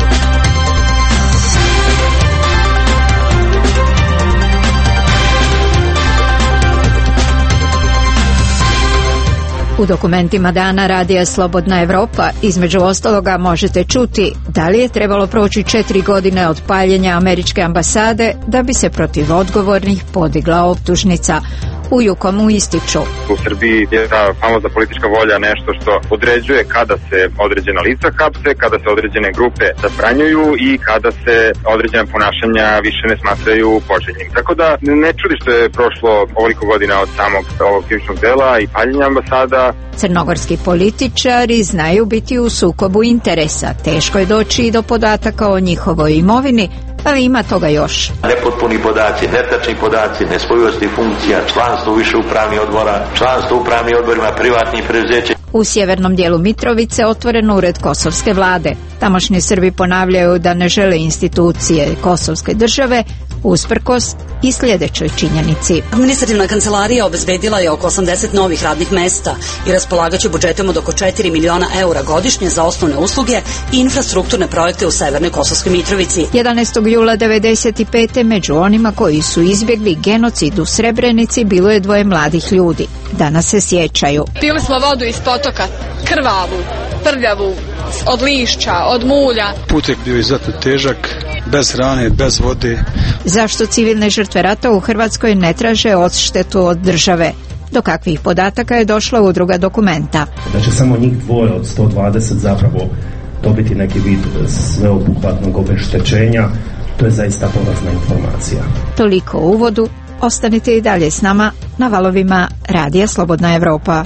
U dokumentima dana Radija Slobodna Evropa između ostaloga možete čuti da li je trebalo proći četiri godine od paljenja američke ambasade da bi se protiv odgovornih podigla optužnica. U Jukomu ističu. U Srbiji je ta famozna politička volja nešto što određuje kada se određena lica hapse, kada se određene grupe zabranjuju i kada se određena ponašanja više ne smatraju poželjnim. Tako da ne čudi što je prošlo ovoliko godina od samog ovog krivičnog dela i paljenja ambasada. Crnogorski političari znaju biti u sukobu interesa. Teško je doći i do podataka o njihovoj imovini, ali ima toga još. Nepotpuni podaci, netačni podaci, nespojivosti funkcija, članstvo više upravnih odbora, članstvo u upravnim odborima privatnih preduzeća. U sjevernom dijelu Mitrovice otvoren ured kosovske vlade. Tamošnji Srbi ponavljaju da ne žele institucije kosovske države, usprkos i sljedećoj činjenici. Administrativna kancelarija obezbedila je oko osamdeset novih radnih mesta i raspolagaće budžetom od oko četiri miliona eura godišnje za osnovne usluge i infrastrukturne projekte u severnoj Kosovskoj Mitrovici. jedanaestog jula devedeset pete među onima koji su izbjegli genocid u Srebrenici bilo je dvoje mladih ljudi. Danas se sjećaju. Pili smo vodu iz potoka, krvavu, prljavu, od lišća, od mulja. Put je bio izuzetno težak, bez hrane, bez vode. Zašto civilne žrtve rata u Hrvatskoj ne traže odštetu od države? Do kakvih podataka je došla udruga Dokumenta? Da će samo njih dvoje od sto dvadeset zapravo dobiti neki vid sveobuhvatnog obeštećenja, to je zaista porazna informacija. Toliko u uvodu, ostanite i dalje s nama na valovima Radija Slobodna Evropa.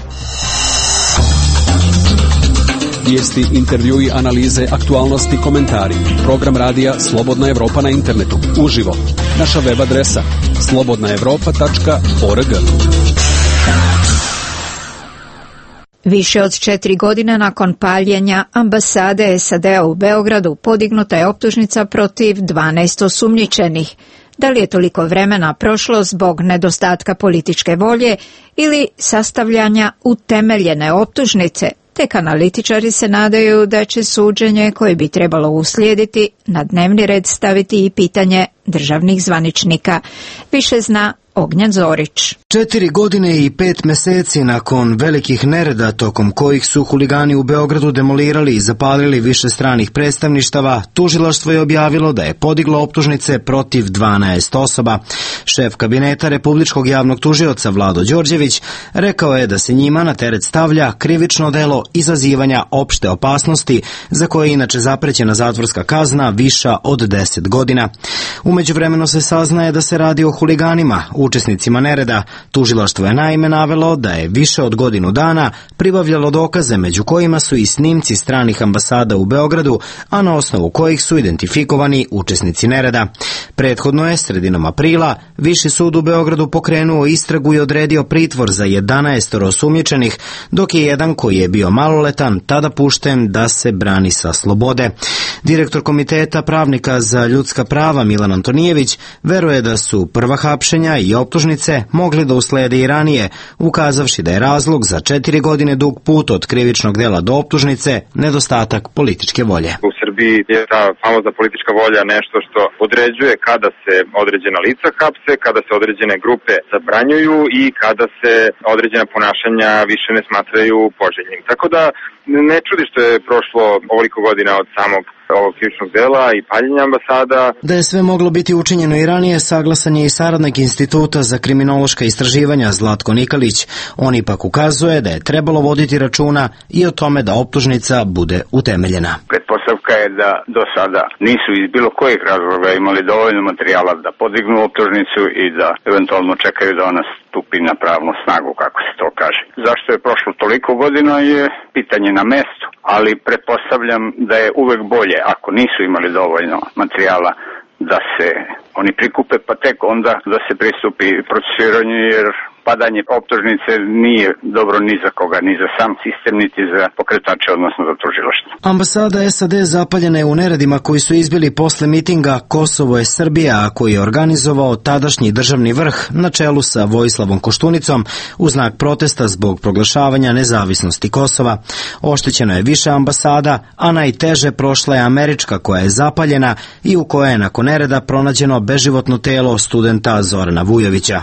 Vijesti, intervjui, analize, aktualnosti, komentari. Program Radija Slobodna Evropa na internetu. Uživo. Naša web adresa slobodna evropa tačka org. Više od četiri godine nakon paljenja ambasade S A D-a u Beogradu podignuta je optužnica protiv dvanaest osumnjičenih. Da li je toliko vremena prošlo zbog nedostatka političke volje ili sastavljanja utemeljene optužnice? Tek analitičari se nadaju da će suđenje koje bi trebalo uslijediti na dnevni red staviti i pitanje državnih zvaničnika. Više zna Ognjen Zorić. Četiri godine i pet meseci nakon velikih nereda tokom kojih su huligani u Beogradu demolirali i zapalili više stranih predstavništava, tužilaštvo je objavilo da je podiglo optužnice protiv dvanaest osoba. Šef kabineta Republičkog javnog tužioca Vlado Đorđević rekao je da se njima na teret stavlja krivično delo izazivanja opšte opasnosti, za koje je inače zaprećena zatvorska kazna viša od deset godina. Umeđuvremeno se saznaje da se radi o huliganima, učesnicima nereda. Tužilaštvo je naime navelo da je više od godinu dana pribavljalo dokaze među kojima su i snimci stranih ambasada u Beogradu, a na osnovu kojih su identifikovani učesnici nereda. Prethodno je sredinom aprila Viši sud u Beogradu pokrenuo istragu i odredio pritvor za jedanaest osumnjičenih, dok je jedan koji je bio maloletan tada pušten da se brani sa slobode. Direktor Komiteta pravnika za ljudska prava Milan Antonijević veruje da su prva hapšenja i optužnice mogli da uslede i ranije, ukazavši da je razlog za četiri godine dug put od krivičnog dela do optužnice nedostatak političke volje. U Srbiji je ta famozna politička volja nešto što određuje kada se određena lica hapse, kada se određene grupe zabranjuju i kada se određena ponašanja više ne smatraju poželjnim. Tako da ne čudi što je prošlo ovoliko godina od samog ovog krivičnog dela i paljenja ambasada. Da je sve moglo biti učinjeno i ranije, saglasan je i saradnik Instituta za kriminološka istraživanja Zlatko Nikalić. On ipak ukazuje da je trebalo voditi računa i o tome da optužnica bude utemeljena. Pretpostavka je da do sada nisu iz bilo kojih razloga imali dovoljno materijala da podignu optužnicu i da eventualno čekaju da ona stupi na pravnu snagu, kako se to kaže. Zašto je prošlo toliko godina je pitanje na mestu, ali pretpostavljam da je uvek bolje ako nisu imali dovoljno materijala da se oni prikupe, pa tek onda da se pristupi procesuiranju, jer padanje optužnice nije dobro ni za koga, ni za sam sistem, niti za pokretače, odnosno za tužilaštvo. Ambasada S A D zapaljena je u neredima koji su izbili posle mitinga Kosovo je Srbija, a koji je organizovao tadašnji državni vrh na čelu sa Vojislavom Koštunicom u znak protesta zbog proglašavanja nezavisnosti Kosova. Oštećeno je više ambasada, a najteže prošla je američka koja je zapaljena i u kojoj je nakon nereda pronađeno beživotno telo studenta Zorana Vujovića.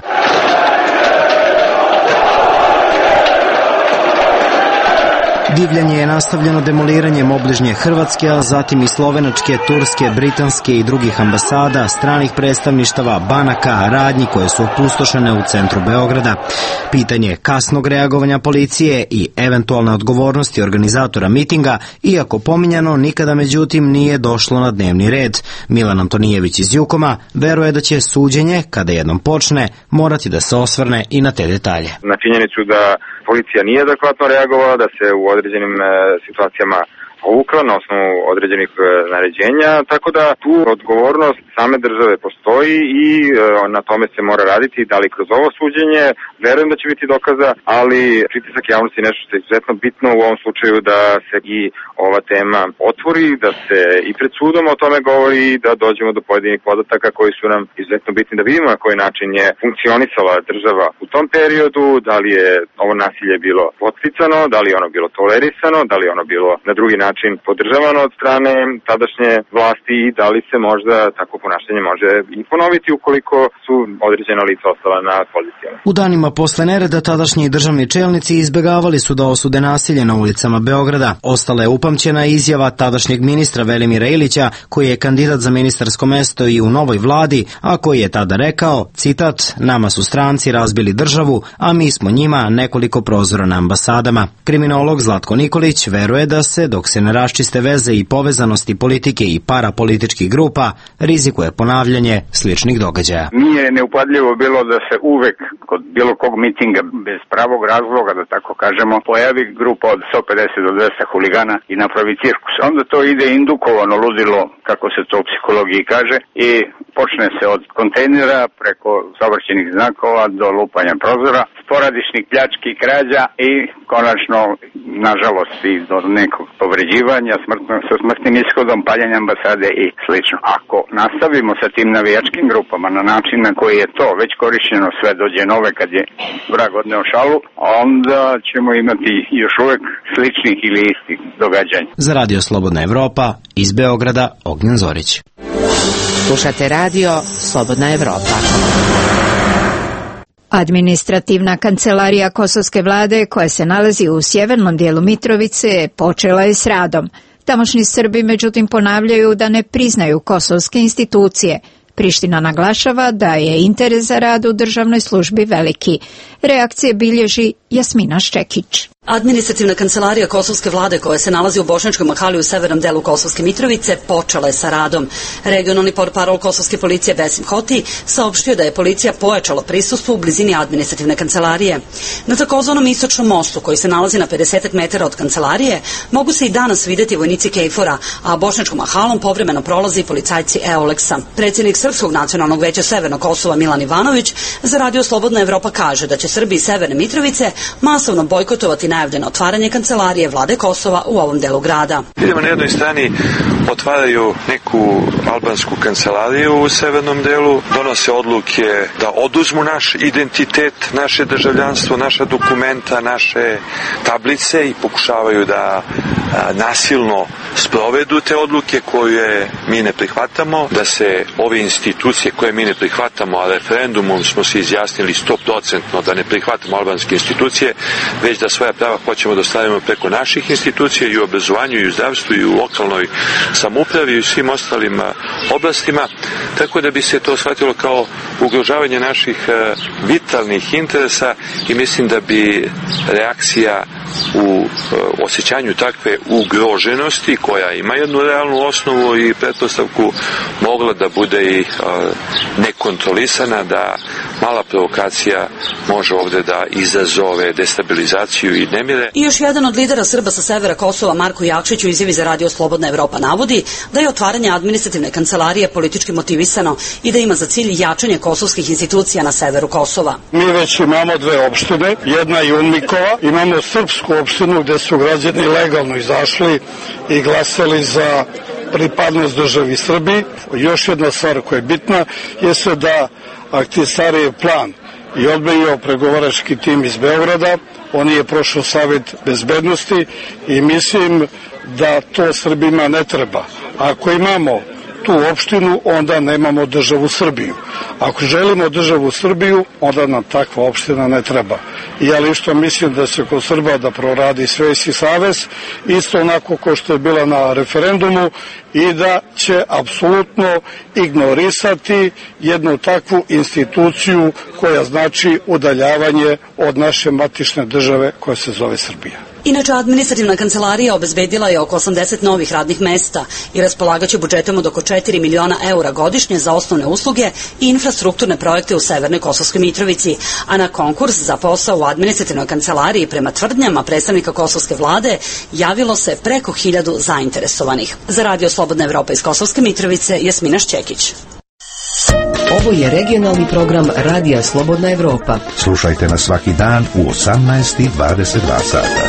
Divljanje je nastavljeno demoliranjem obližnje Hrvatske, a zatim i slovenačke, turske, britanske i drugih ambasada, stranih predstavništava, banaka, radnji koje su opustošene u centru Beograda. Pitanje kasnog reagovanja policije i eventualne odgovornosti organizatora mitinga, iako pominjano, nikada međutim nije došlo na dnevni red. Milan Antonijević iz Jukoma veruje da će suđenje, kada jednom počne, morati da se osvrne i na te detalje. Na činjenicu da policija nije adekvatno reagovala, da se u određenim e, situacijama povukla na osnovu određenih e, naređenja, tako da tu odgovornost same države postoji i e, na tome se mora raditi, da li kroz ovo suđenje, verujem da će biti dokaza, ali pritisak javnosti je nešto što je izuzetno bitno u ovom slučaju da se i ova tema otvori, da se i pred sudom o tome govori, da dođemo do pojedinih podataka koji su nam izuzetno bitni, da vidimo na koji način je funkcionisala država u tom periodu, da li je ovo nasilje bilo podsticano, da li je ono bilo tolerisano, da li je ono bilo na drugi način podržavano od strane tadašnje vlasti i da li se možda tako ponašanje može i ponoviti ukoliko su određena lica ostala na pozicijama. U danima posle nereda tadašnji državni čelnici izbegavali su da osude nasilje na ulicama Beograda. Ostala je upamćena izjava tadašnjeg ministra Velimira Ilića, koji je kandidat za ministarsko mesto i u novoj vladi, a koji je tada rekao, citat, nama su stranci razbili državu, a mi smo njima nekoliko prozora na ambasadama. Kriminolog Zlatko Nikolić veruje da se, dok se ne raščiste veze i povezanosti politike i parapolitičkih grupa, rizikuje ponavljanje sličnih događaja. Nije neupadljivo bilo da se uvek kod bilo kog mitinga bez pravog razloga, da tako kažemo, pojavi grupa od sto pedeset do dvesta huligana i napravi cirkus. Onda to ide indukovano ludilo, kako se to u psihologiji kaže, i počne se od kontejnera preko saobraćajnih znakova do lupanja prozora, sporadičnih pljački, krađa i konačno, nažalost, i do nekog povređivanja smrtno, sa smrtnim ishodom, paljenja ambasade i slično. Ako nastavimo sa tim navijačkim grupama na način na koji je to već korišćeno, sve dođe nove kad je vrag odneo šalu, onda ćemo imati još uvek sličnih ili istih događanja. Za Radio Slobodna Evropa, iz Beograda, Ognjen Zorić. Slušate radio Slobodna Evropa. Administrativna kancelarija kosovske vlade, koja se nalazi u sjevernom dijelu Mitrovice, počela je s radom. Tamošnji Srbi međutim ponavljaju da ne priznaju kosovske institucije. Priština naglašava da je interes za rad u državnoj službi veliki. Reakcije bilježi Jasmina Ščekić. Administrativna kancelarija kosovske vlade, koja se nalazi u Bošnjačkoj mahali u severnom delu Kosovske Mitrovice, počela je sa radom. Regionalni portparol kosovske policije Besim Hoti saopštio da je policija pojačala prisustvo u blizini administrativne kancelarije. Na takozvanom istočnom mostu, koji se nalazi na pedeset metara od kancelarije, mogu se i danas videti vojnici Kejfora, a Bošnjačkom mahalom povremeno prolazi policajci Eoleksa. Predsjednik Srpskog nacionalnog veća Severnog Kosova Milan Ivanović za Radio Slobodna Evropa kaže da će Srbi iz Severne Mitrovice masovno bojkotovati najavljeno otvaranje kancelarije vlade Kosova u ovom delu grada. Vidimo na jednoj strani otvaraju neku albansku kancelariju u severnom delu, donose odluke da oduzmu naš identitet, naše državljanstvo, naša dokumenta, naše tablice i pokušavaju da a, nasilno sprovedu te odluke koje mi ne prihvatamo, da se ove institucije koje mi ne prihvatamo, a referendumom smo se izjasnili sto procentno da ne prihvatamo albanske institucije, već da svoja prava hoćemo da stavimo preko naših institucija i u obrazovanju, i u zdravstvu, i u lokalnoj samoupravi i u svim ostalim oblastima, tako da bi se to shvatilo kao ugrožavanje naših vitalnih interesa i mislim da bi reakcija u osjećanju takve ugroženosti, koja ima jednu realnu osnovu i pretpostavku, mogla da bude i nekontrolisana, da mala provokacija može ovde da izazove destabilizaciju i nemire. I još jedan od lidera Srba sa severa Kosova, Marko Jakšić, u izjavi za Radio Slobodna Evropa navodi da je otvaranje administrativne kancelarije politički motivisano i da ima za cilj jačanje kosovskih institucija na severu Kosova. Mi već imamo dve opštine, jedna je Unmikova, imamo srpsku opštinu gde su građani legalno izašli i glasali za pripadnost državi Srbiji. Još jedna stvar koja je bitna jeste da Ahtisarijev plan i odbio pregovarački tim iz Beograda, on je prošao savjet bezbednosti i mislim da to Srbima ne treba. Ako imamo tu opštinu, onda nemamo državu Srbiju. Ako želimo državu Srbiju, onda nam takva opština ne treba. I ja lično mislim da se kod Srba da proradi Svejski savez, isto onako kao što je bila na referendumu, i da će apsolutno ignorisati jednu takvu instituciju koja znači udaljavanje od naše matične države koja se zove Srbija. Inače, administrativna kancelarija obezbedila je oko osamdeset novih radnih mesta i raspolagaće budžetom od oko četiri miliona eura godišnje za osnovne usluge i infrastrukturne projekte u Severnoj Kosovskoj Mitrovici, a na konkurs za posao u administrativnoj kancelariji prema tvrdnjama predstavnika kosovske vlade javilo se preko hiljadu zainteresovanih. Za Radio Slobodna Evropa iz Kosovske Mitrovice, Jasmina Šćekić. Ovo je regionalni program Radija Slobodna Evropa. Slušajte nas svaki dan u osamnaest i dvadeset dva sata.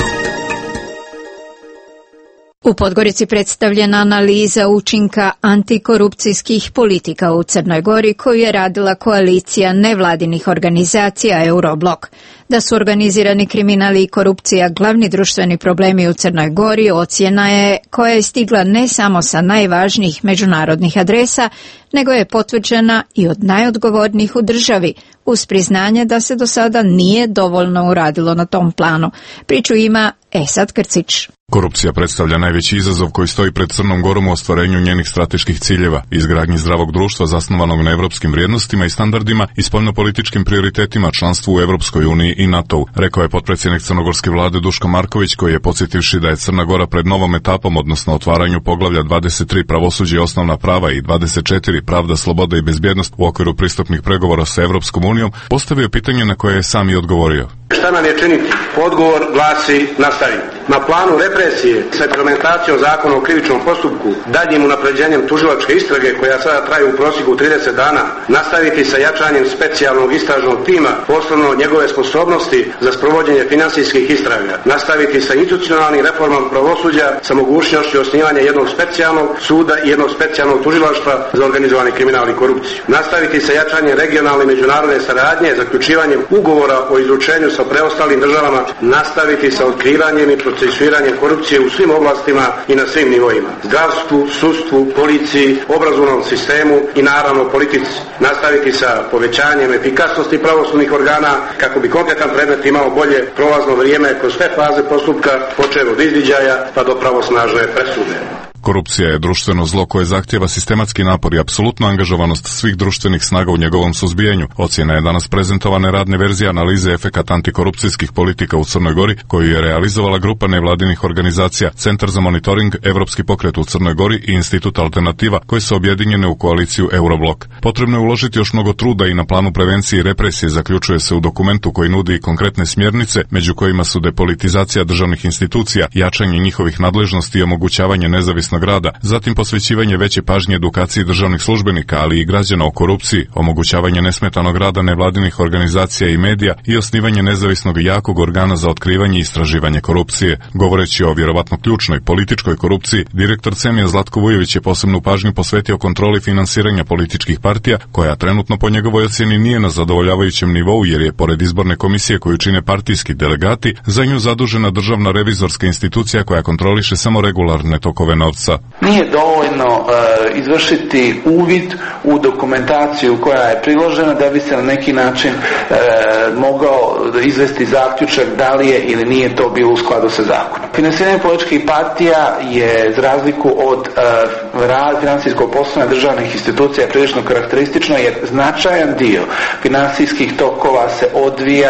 U Podgorici predstavljena analiza učinka antikorupcijskih politika u Crnoj Gori koju je radila koalicija nevladinih organizacija Euroblok. Da su organizirani kriminal i korupcija glavni društveni problemi u Crnoj Gori, ocjena je koja je stigla ne samo sa najvažnijih međunarodnih adresa, nego je potvrđena i od najodgovornijih u državi, uz priznanje da se do sada nije dovoljno uradilo na tom planu. Priču ima Esad Krcić. Korupcija predstavlja najveći izazov koji stoji pred Crnom Gorom u ostvarenju njenih strateških ciljeva, izgradnji zdravog društva zasnovanog na evropskim vrijednostima i standardima i spoljnopolitičkim prioritetima, članstvu u Evropskoj uniji i NATO-u, rekao je potpredsjednik crnogorske vlade Duško Marković, koji je, podsjetivši da je Crna Gora pred novom etapom, odnosno otvaranju poglavlja dvadeset tri pravosuđe i osnovna prava i dvadeset četiri pravda, sloboda i bezbjednost u okviru pristupnih pregovora sa Evropskom unijom, postavio pitanje na koje je sam i odgovorio. Šta nam je činiti? Odgovor glasi nastaviti. Na planu represije sa implementacijom zakona o krivičnom postupku, daljnjim unapređenjem tužilačke istrage koja sada traje u prosjeku trideset dana, nastaviti sa jačanjem specijalnog istražnog tima, posebno njegove sposobnosti za sprovođenje finansijskih istraga, nastaviti sa institucionalnim reformama pravosuđa sa mogućnošću osnivanja jednog specijalnog suda i jednog specijalnog tužilaštva za organizovani kriminal i korupciju, nastaviti sa jačanjem regionalne i međunarodne saradnje, zaključivanjem ugovora o izručenju sa preostalim državama, nastaviti sa otkrivanjem i procesuiranjem korupcije u svim oblastima i na svim nivoima, zdravstvu, sudstvu, policiji, obrazovnom sistemu i naravno politici, nastaviti sa povećanjem efikasnosti pravosudnih organa kako bi konkretan predmet imao bolje prolazno vrijeme kroz sve faze postupka, počev od izviđaja pa do pravosnažne presude. Korupcija je društveno zlo koje zahtjeva sistematski napor i apsolutnu angažovanost svih društvenih snaga u njegovom suzbijanju. Ocjena je danas prezentovane radne verzije analize efekata antikorupcijskih politika u Crnoj Gori, koju je realizovala grupa nevladinih organizacija, Centar za monitoring, Evropski pokret u Crnoj Gori i Institut Alternativa, koje su objedinjene u koaliciju Euroblok. Potrebno je uložiti još mnogo truda i na planu prevencije i represije, zaključuje se u dokumentu koji nudi i konkretne smjernice, među kojima su depolitizacija državnih institucija, jačanje njihovih nadležnosti i omogućavanje nezavisnog rada, zatim posvećivanje veće pažnje edukaciji državnih službenika, ali i građana o korupciji, omogućavanje nesmetanog rada nevladinih organizacija i medija i osnivanje nezavisnog i jakog organa za otkrivanje i istraživanje korupcije. Govoreći o vjerovatno ključnoj političkoj korupciji, direktor Cemija Zlatko Vujović je posebnu pažnju posvetio kontroli finansiranja političkih partija, koja trenutno po njegovoj ocjeni nije na zadovoljavajućem nivou, jer je pored izborne komisije koju čine partijski delegati, za nju zadužena državna revizorska institucija koja kontroliše samo regularne tokove novca. Nije dovoljno uh, izvršiti uvid u dokumentaciju koja je priložena da bi se na neki način uh, mogao izvesti zaključak da li je ili nije to bilo u skladu sa zakonom. Finansiranje političkih partija je, za razliku od uh, rad finansijskog poslovanja državnih institucija, prilično karakteristično, jer značajan dio finansijskih tokova se odvija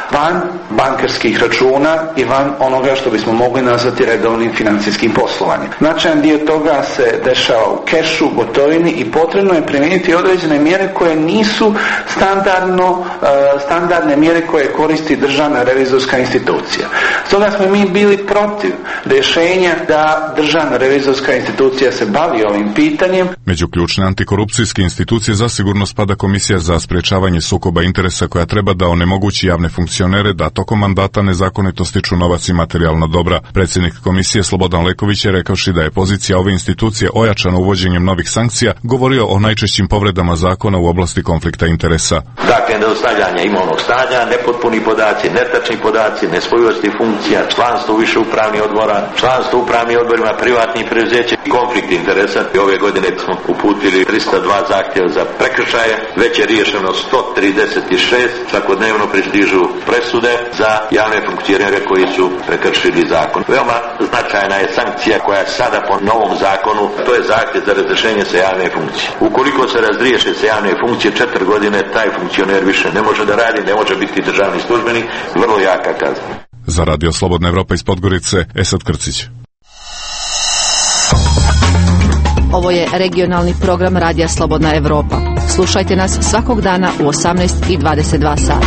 van bankarskih računa i van onoga što bismo mogli nazvati redovnim financijskim poslovanjem. Značajan dio toga se dešava u kešu, gotovini i potrebno je primijeniti određene mjere koje nisu standardno, standardne mjere koje koristi Državna revizorska institucija. Stoga smo mi bili protiv rješenja da Državna revizorska institucija se bavi ovim pitanjem. Među ključne antikorupcijske institucije zasigurno spada Komisija za sprječavanje sukoba interesa koja treba da onemogući javne funkcionere da tokom mandata nezakonito stiču novac i materijalna dobra. Predsjednik komisije Slobodan Leković je rekavši da je pozicija ove institucije ojačana uvođenjem novih sankcija govorio o najčešćim povredama zakona u oblasti konflikta interesa. Dakle, nedostavljanje imovnog stanja, nepotpuni podaci, netačni podaci, nespojivosti funkcija, članstvo u više upravnih odbora, članstvo u upravnim odborima privatnih preduzeća i konflikt interesa. I ove godine smo uputili tristo dva zahtjeva za prekršaje, već je riješeno sto trideset šest, svakodnevno pristižu presude za javne funkcionere koji su prekršili zakon. Veoma značajna je sankcija koja je sada po novom zakonu, to je zahtjev za razrješenje sa javne funkcije. Ukoliko se razriješe sa javne funkcije četiri godine, taj funkcioner više ne može da radi, ne može biti državni službenik, vrlo jaka kazna. Za Radio Slobodna Evropa iz Podgorice, Esad Krcić. Ovo je regionalni program Radija Slobodna Evropa. Slušajte nas svakog dana u osamnaest i dvadeset dva sata.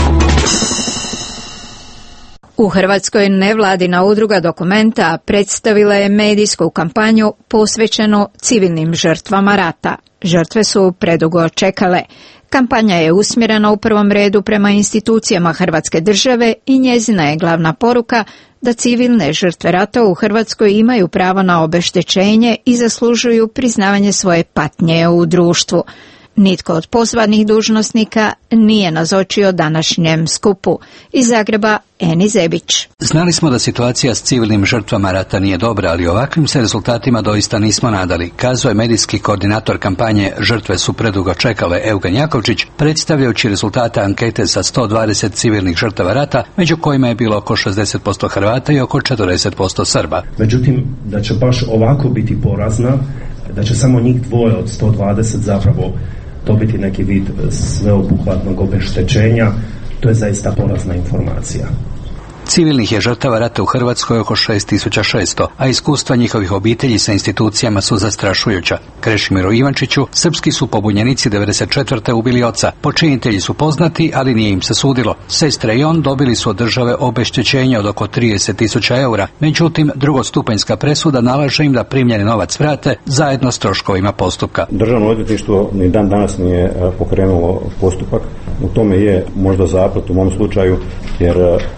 U Hrvatskoj nevladina udruga Dokumenta predstavila je medijsku kampanju posvećenu civilnim žrtvama rata. Žrtve su predugo čekale. Kampanja je usmjerena u prvom redu prema institucijama Hrvatske države i njezina je glavna poruka da civilne žrtve rata u Hrvatskoj imaju pravo na obeštećenje i zaslužuju priznavanje svoje patnje u društvu. Nitko od pozvanih dužnosnika nije nazočio današnjem skupu. Iz Zagreba, Eni Zebić. Znali smo da situacija s civilnim žrtvama rata nije dobra, ali ovakvim se rezultatima doista nismo nadali, kazao je medijski koordinator kampanje Žrtve su predugo čekale Eugen Jakovčić, predstavljajući rezultate ankete sa sto dvadeset civilnih žrtava rata, među kojima je bilo oko šezdeset posto Hrvata i oko četrdeset posto Srba. Međutim, da će baš ovako biti porazna, da će samo njih dvoje od sto dvadeset zapravo dobiti neki vid sveobuhvatnog obeštećenja, to je zaista porazna informacija. Civilnih je žrtava rata u Hrvatskoj oko šest tisuća šesto, a iskustva njihovih obitelji sa institucijama su zastrašujuća. Krešimiru Ivančiću srpski su pobunjenici devedeset četvrte ubili oca. Počinitelji su poznati, ali nije im se sudilo. Sestre i on dobili su od države obeštećenje od oko trideset tisuća eura, međutim drugostupanjska presuda nalaže im da primljeni novac vrate zajedno s troškovima postupka. Državno odvjetništvo ni dan danas nije pokrenulo postupak. U tome je možda zaplet u mom slučaju, jer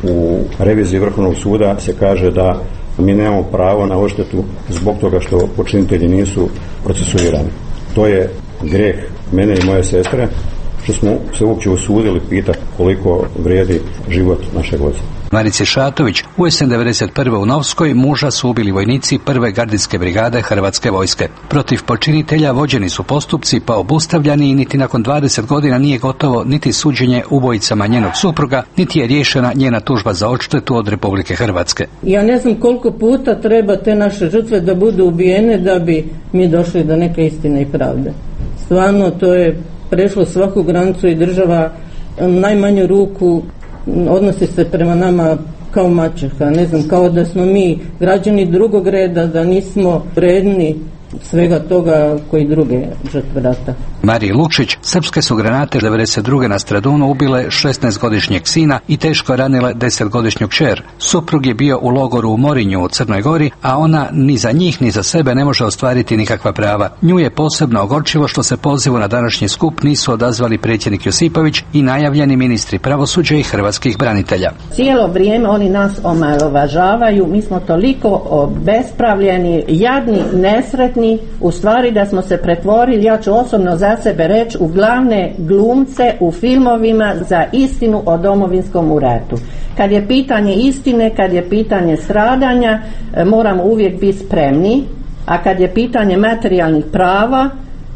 u reviziji Vrhovnog suda se kaže da mi nemamo pravo na odštetu zbog toga što počinitelji nisu procesuirani. To je grijeh mene i moje sestre, što smo se uopće usudili pitati koliko vrijedi život našeg oca. Marici Šatović, u jesen devedeset prve u Novskoj muža su ubili vojnici prve gardijske brigade Hrvatske vojske. Protiv počinitelja vođeni su postupci pa obustavljani i niti nakon dvadeset godina nije gotovo niti suđenje ubojicama njenog supruga, niti je riješena njena tužba za odštetu od Republike Hrvatske. Ja ne znam koliko puta treba te naše žrtve da budu ubijene da bi mi došli do neke istine i pravde. Stvarno to je prešlo svaku granicu i država najmanju ruku odnosi se prema nama kao maćeha, ne znam, kao da smo mi građani drugog reda, da nismo vredni svega toga koji druge žrtve rata. Mariji Lukšić, srpske su granate devedeset druge na Stradunu ubile šesnaestogodišnjeg sina i teško ranile desetgodišnju kćer. Suprug je bio u logoru u Morinju u Crnoj Gori, a ona ni za njih ni za sebe ne može ostvariti nikakva prava. Nju je posebno ogorčilo što se pozivu na današnji skup nisu odazvali predsjednik Josipović i najavljeni ministri pravosuđa i hrvatskih branitelja. Cijelo vrijeme oni nas omalovažavaju, mi smo toliko obespravljeni, jadni, nesretni, u stvari da smo se pretvorili, ja ću osobno za sebe reći, u glavne glumce u filmovima za istinu o domovinskom ratu. Kad je pitanje istine, kad je pitanje stradanja, moramo uvijek biti spremni, a kad je pitanje materijalnih prava,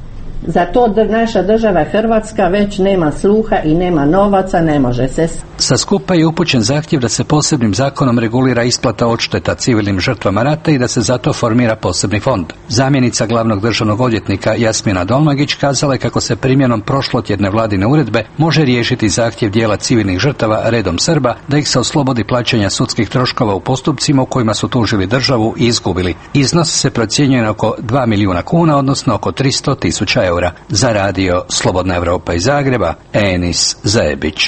Za to da naša država Hrvatska već nema sluha i nema novaca, ne može se. Sa skupa je upućen zahtjev da se posebnim zakonom regulira isplata odšteta civilnim žrtvama rata i da se zato formira posebni fond. Zamjenica glavnog državnog odvjetnika Jasmina Dolmagić kazala je kako se primjenom prošlotjedne vladine uredbe može riješiti zahtjev dijela civilnih žrtava redom Srba da ih se oslobodi plaćanja sudskih troškova u postupcima u kojima su tužili državu i izgubili. Iznos se procjenjuje na oko dva milijuna kuna, odnosno oko tristo tisuća eura. Za radio Slobodna Evropa iz Zagreba, Enis Zajebić.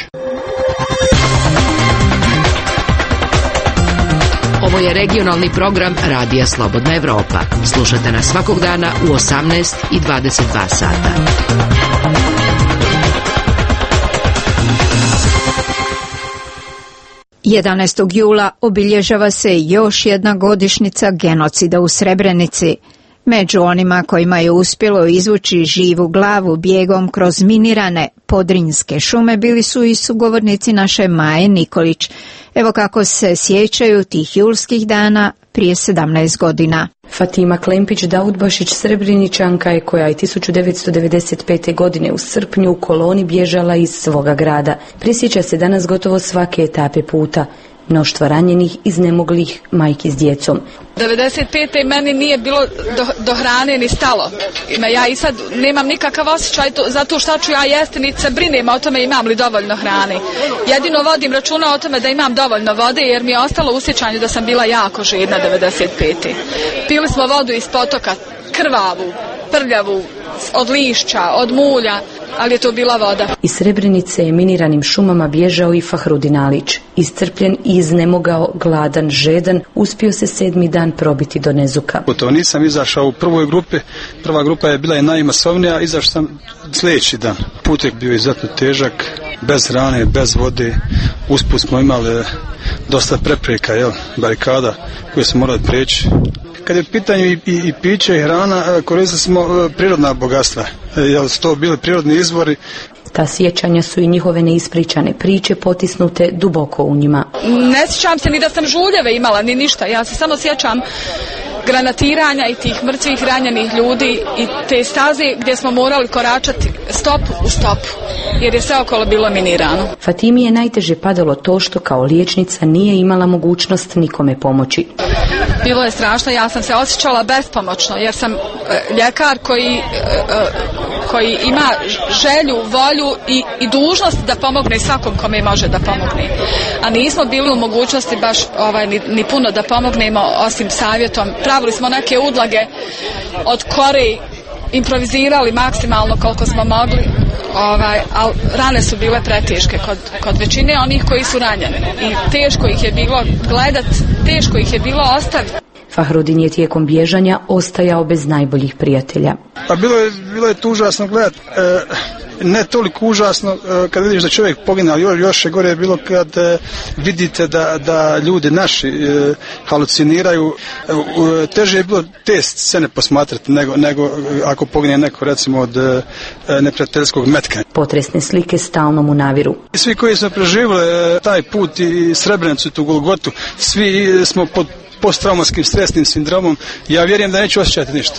Ovo je regionalni program Radija Slobodna Evropa. Slušajte nas svakog dana u osamnaest i dvadeset dva sata. jedanaestog jula obilježava se još jedna godišnjica genocida u Srebrenici. Među onima kojima je uspjelo izvući živu glavu bijegom kroz minirane podrinjske šume bili su i sugovornici naše Maje Nikolić. Evo kako se sjećaju tih julskih dana prije sedamnaest godina. Fatima Klempić-Daudbašić Srebreničanka je koja je tisuću devetsto devedeset pete. godine u srpnju u koloni bježala iz svoga grada. Prisjeća se danas gotovo svake etape puta. Mnoštva ranjenih, iznemoglih majki s djecom. devedeset pete. meni nije bilo do, do hrane ni stalo. Ja i sad nemam nikakav osjećaj to, zato šta ću ja jesti, niti se brinem o tome imam li dovoljno hrane. Jedino vodim računa o tome da imam dovoljno vode, jer mi je ostalo u sjećanju da sam bila jako žedna devedeset pete. Pili smo vodu iz potoka, krvavu, prljavu, od lišća, od mulja, ali je to bila voda. Iz Srebrenice je miniranim šumama bježao i Fahrudin Alić. Iscrpljen i iznemogao, gladan, žedan, uspio se sedmi dan probiti do Nezuka. To nisam izašao u prvoj grupi, prva grupa je bila i najmasovnija, izašao sam sljedeći dan. Put je bio izuzetno težak, bez hrane, bez vode, usput smo imali dosta prepreka, jel, barikada koje smo morali preći. Kad je u pitanju i, i, i piće i hrana, koristili smo prirodna bogatstva, jer su to bili prirodni izvori. Ta sjećanja su i njihove neispričane priče potisnute duboko u njima. Ne sjećam se ni da sam žuljeve imala, ni ništa. Ja se samo sjećam granatiranja i tih mrtvih ranjenih ljudi i te staze gdje smo morali koračati stop u stopu, jer je sve okolo bilo minirano. Fatimi je najteže padalo to što kao liječnica nije imala mogućnost nikome pomoći. Bilo je strašno, ja sam se osjećala bespomoćno, jer sam e, ljekar koji, e, koji ima želju, volju i, i dužnost da pomogne svakom kome može da pomogne. A nismo bili u mogućnosti baš ovaj, ni, ni puno da pomognemo, osim savjetom. Pravili smo neke udlage od kore, improvizirali maksimalno koliko smo mogli, ovaj, ali rane su bile preteške kod, kod većine onih koji su ranjeni i teško ih je bilo gledat, teško ih je bilo ostaviti. Fahrudin je tijekom bježanja ostajao bez najboljih prijatelja. Pa bilo je, bilo je to užasno gledati. E, ne toliko užasno e, kad vidiš da čovjek pogine, ali još, još je gore je bilo kad e, vidite da, da ljudi naši e, haluciniraju. E, teže je bilo te scene posmatrati nego, nego ako pogine neko recimo od e, neprijateljskog metka. Potresne slike stalno mu naviru. Svi koji smo preživjeli e, taj put i Srebrenicu, tu Golgotu, svi smo pod posttraumatskim stresnim sindromom, ja vjerujem da neću osjećati ništa.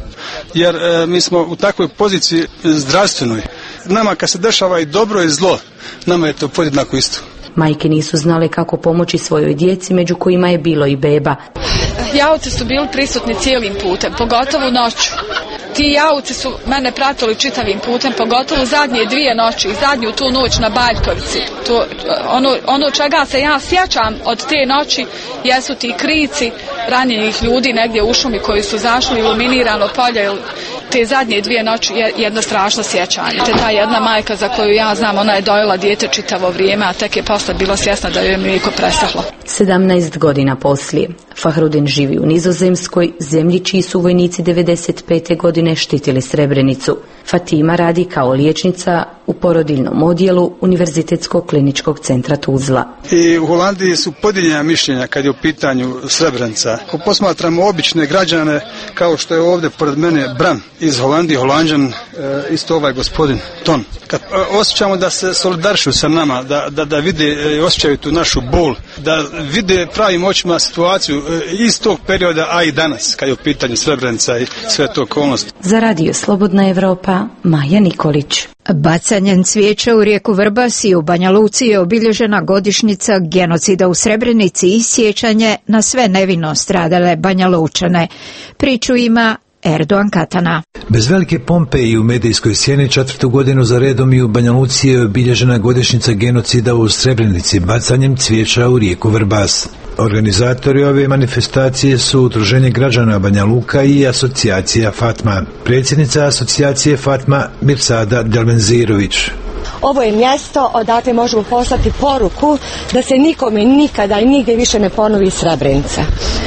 Jer e, mi smo u takvoj poziciji zdravstvenoj. Nama kad se dešava i dobro i zlo, nama je to podjednako isto. Majke nisu znale kako pomoći svojoj djeci, među kojima je bilo i beba. Jauci su bili prisutni cijelim putem, pogotovo noću. Ti jauci su mene pratili čitavim putem, pogotovo zadnje dvije noći, zadnju tu noć na Baljkovici. To, ono, ono čega se ja sjećam od te noći jesu ti krici ranjenih ljudi negdje u šumi koji su zašli iluminirano polje. Te zadnje dvije noći je jedno strašno sjećanje. Te ta jedna majka za koju ja znam, ona je dojela dijete čitavo vrijeme, a tek je posle bilo svjesna da joj je mlijeko presahlo. sedamnaest godina poslije. Fahrudin živi u Nizozemskoj, zemlji čiji su vojnici devedeset pete. godine štitili Srebrenicu. Fatima radi kao liječnica u porodiljnom odjelu Univerzitetskog kliničkog centra Tuzla. I u Holandiji su podijeljena mišljenja kad je u pitanju Srebrenica. Ako posmatramo obične građane, kao što je ovdje pored mene Bram iz Holandije, Holanđan, isto ovaj gospodin Ton. Kad osjećamo da se solidarišu sa nama, da, da, da vide i osjećaju tu našu bol, da vide pravim očima situaciju iz tog perioda, a i danas, kad je u pitanju Srebrenica i sve to okolnosti. Za Radio Slobodna Evropa, Maja Nikolić. Bacanjem cvijeća u rijeku Vrbas i u Banja Luci je obilježena godišnjica genocida u Srebrenici i sjećanje na sve nevino stradale Banja Lučane. Priču ima Erdogan Katana. Bez velike pompe i u medijskoj sjeni četvrtu godinu za redom i u Banja Luci je obilježena godišnjica genocida u Srebrenici bacanjem cvijeća u rijeku Vrbas. Organizatori ove manifestacije su Udruženje građana Banja Luka i asocijacija Fatma. Predsjednica asocijacije Fatma Mirsada Delmenzirović. Ovo je mjesto odakle možemo poslati poruku da se nikome nikada i nigdje više ne ponovi Srebrenica.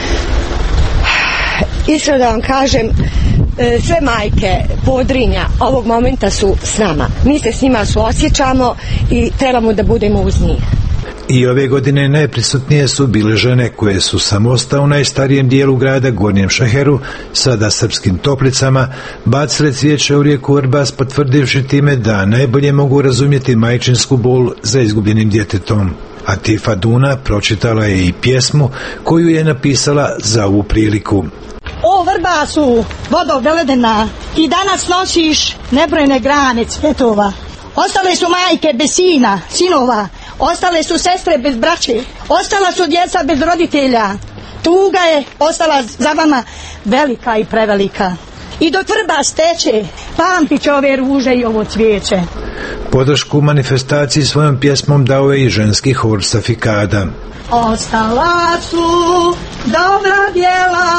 Iskreno da vam kažem, sve majke Podrinja ovog momenta su s nama. Mi se s njima suosjećamo i trebamo da budemo uz njih. I ove godine najprisutnije su bile žene koje su sa mosta u najstarijem dijelu grada Gornjem Šeheru, sada Srpskim Toplicama, bacile cvijeće u rijeku Vrbas, potvrdivši time da najbolje mogu razumjeti majčinsku bol za izgubljenim djetetom. Atifa Duna pročitala je i pjesmu koju je napisala za ovu priliku. O Vrbasu, vodo veledena, ti danas nosiš nebrojne grane cvjetova. Ostale su majke bez sina, sinova, ostale su sestre bez braće, ostala su djeca bez roditelja. Tuga je ostala za vama velika i prevelika. I dok Vrbas teče, pamtit će ove ruže i ovo cvijeće. Podršku manifestaciji svojom pjesmom dao je i ženski hor Safikada. Ostala su dobra djela,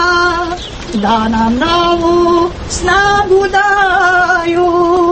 da nam novu snagu daju,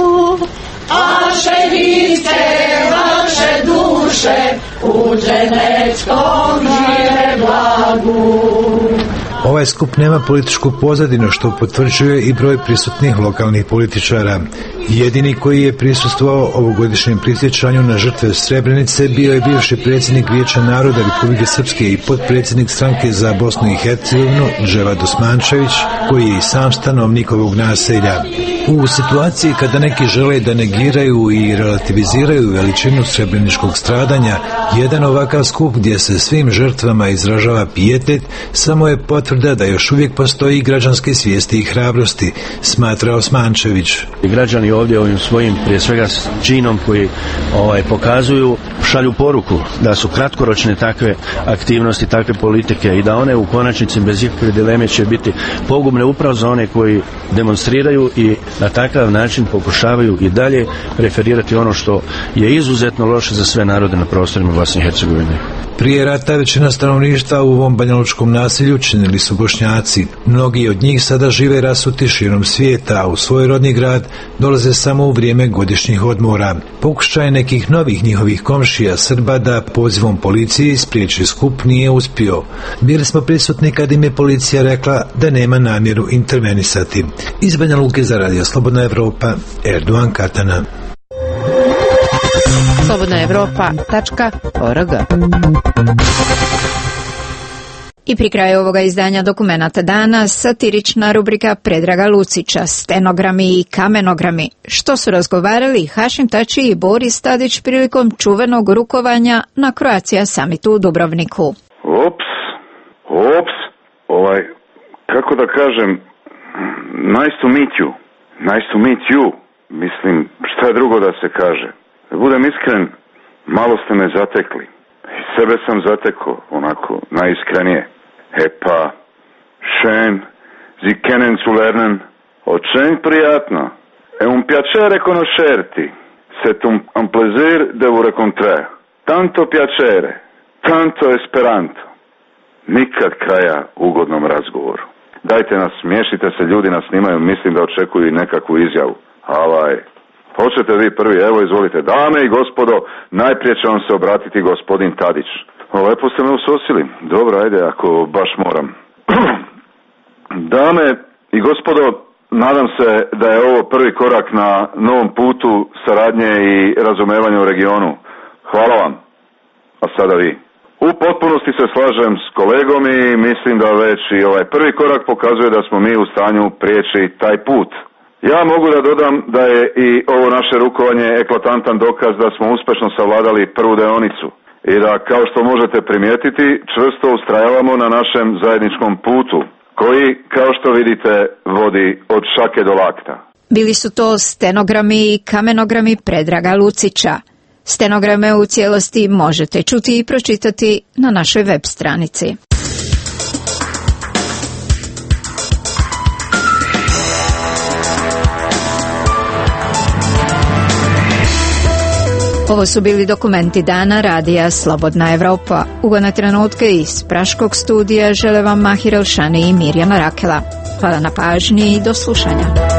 a šehidske vaše duše u dženeckom žive blagu. Ovaj skup nema političku pozadinu, što potvrđuje i broj prisutnih lokalnih političara. Jedini koji je prisustvovao ovogodišnjem prisjećanju na žrtve Srebrenice bio je bivši predsjednik Vijeća naroda Republike Srpske i potpredsjednik stranke za Bosnu i Hercegovinu Dževad Osmančević, koji je i sam stanovnik ovog naselja. U situaciji kada neki žele da negiraju i relativiziraju veličinu srebreničkog stradanja, jedan ovakav skup gdje se svim žrtvama izražava pijetet samo je potvrda da još uvijek postoji građanske svijesti i hrabrosti, smatra Osmančević. Građani ovdje ovim svojim, prije svega činom koji ovaj, pokazuju, šalju poruku da su kratkoročne takve aktivnosti, takve politike i da one u konačnici bez ikakve dileme će biti pogubne upravo za one koji demonstriraju i na takav način pokušavaju i dalje preferirati ono što je izuzetno loše za sve narode na prostorima Bosne i Hercegovine. Prije rata većina stanovništva u ovom banjalučkom naselju činili su Bošnjaci. Mnogi od njih sada žive rasuti širom svijeta, a u svoj rodni grad dolaze samo u vrijeme godišnjih odmora. Pokušaj nekih novih njihovih komšija Srba da pozivom policije spriječi skup nije uspio. Bili smo prisutni kad im je policija rekla da nema namjeru intervenisati. Iz Banja Luke za Radio Slobodna Evropa, Erdogan Katana. slobodna evropa tačka org. I pri kraju ovoga izdanja Dokumenata dana satirična rubrika Predraga Lucića, stenogrami i kamenogrami. Što su razgovarali Hašim Tači i Boris Tadić prilikom čuvenog rukovanja na Croatia Summitu u Dubrovniku. Ops, ops, ovaj, kako da kažem, nice to meet you, nice to meet you, mislim, šta je drugo da se kaže. Da budem iskren, malo ste me zatekli. I sebe sam zatekao, onako, najiskrenije. E pa, schön, Sie kennen zu lernen. Очень приятно. È un piacere conoscerti. C'est un, un plaisir de vous rencontrer. Tanto piacere, tanto esperanto. Nikad kraja ugodnom razgovoru. Dajte nas, smiješite se, ljudi nas snimaju, mislim da očekuju i nekakvu izjavu. Avaj. Hoćete vi prvi, evo izvolite. Dame i gospodo, najprije će vam se obratiti gospodin Tadić. O, lepo ste me usosili. Dobro, ajde, ako baš moram. Dame i gospodo, nadam se da je ovo prvi korak na novom putu saradnje i razumevanja u regionu. Hvala vam. A sada vi. U potpunosti se slažem s kolegom i mislim da već i ovaj prvi korak pokazuje da smo mi u stanju prijeći taj put. Ja mogu da dodam da je i ovo naše rukovanje eklatantan dokaz da smo uspješno savladali prvu deonicu. i da, kao što možete primijetiti, čvrsto ustrajavamo na našem zajedničkom putu, koji, kao što vidite, vodi od šake do lakta. Bili su to stenogrami i kamenogrami Predraga Lucića. Stenograme u cijelosti možete čuti i pročitati na našoj web stranici. Ovo su bili dokumenti dana radija Slobodna Evropa. Ugodne trenutke iz Praškog studija žele vam Mahir Elšani i Mirjana Rakela. Hvala na pažnji i do slušanja.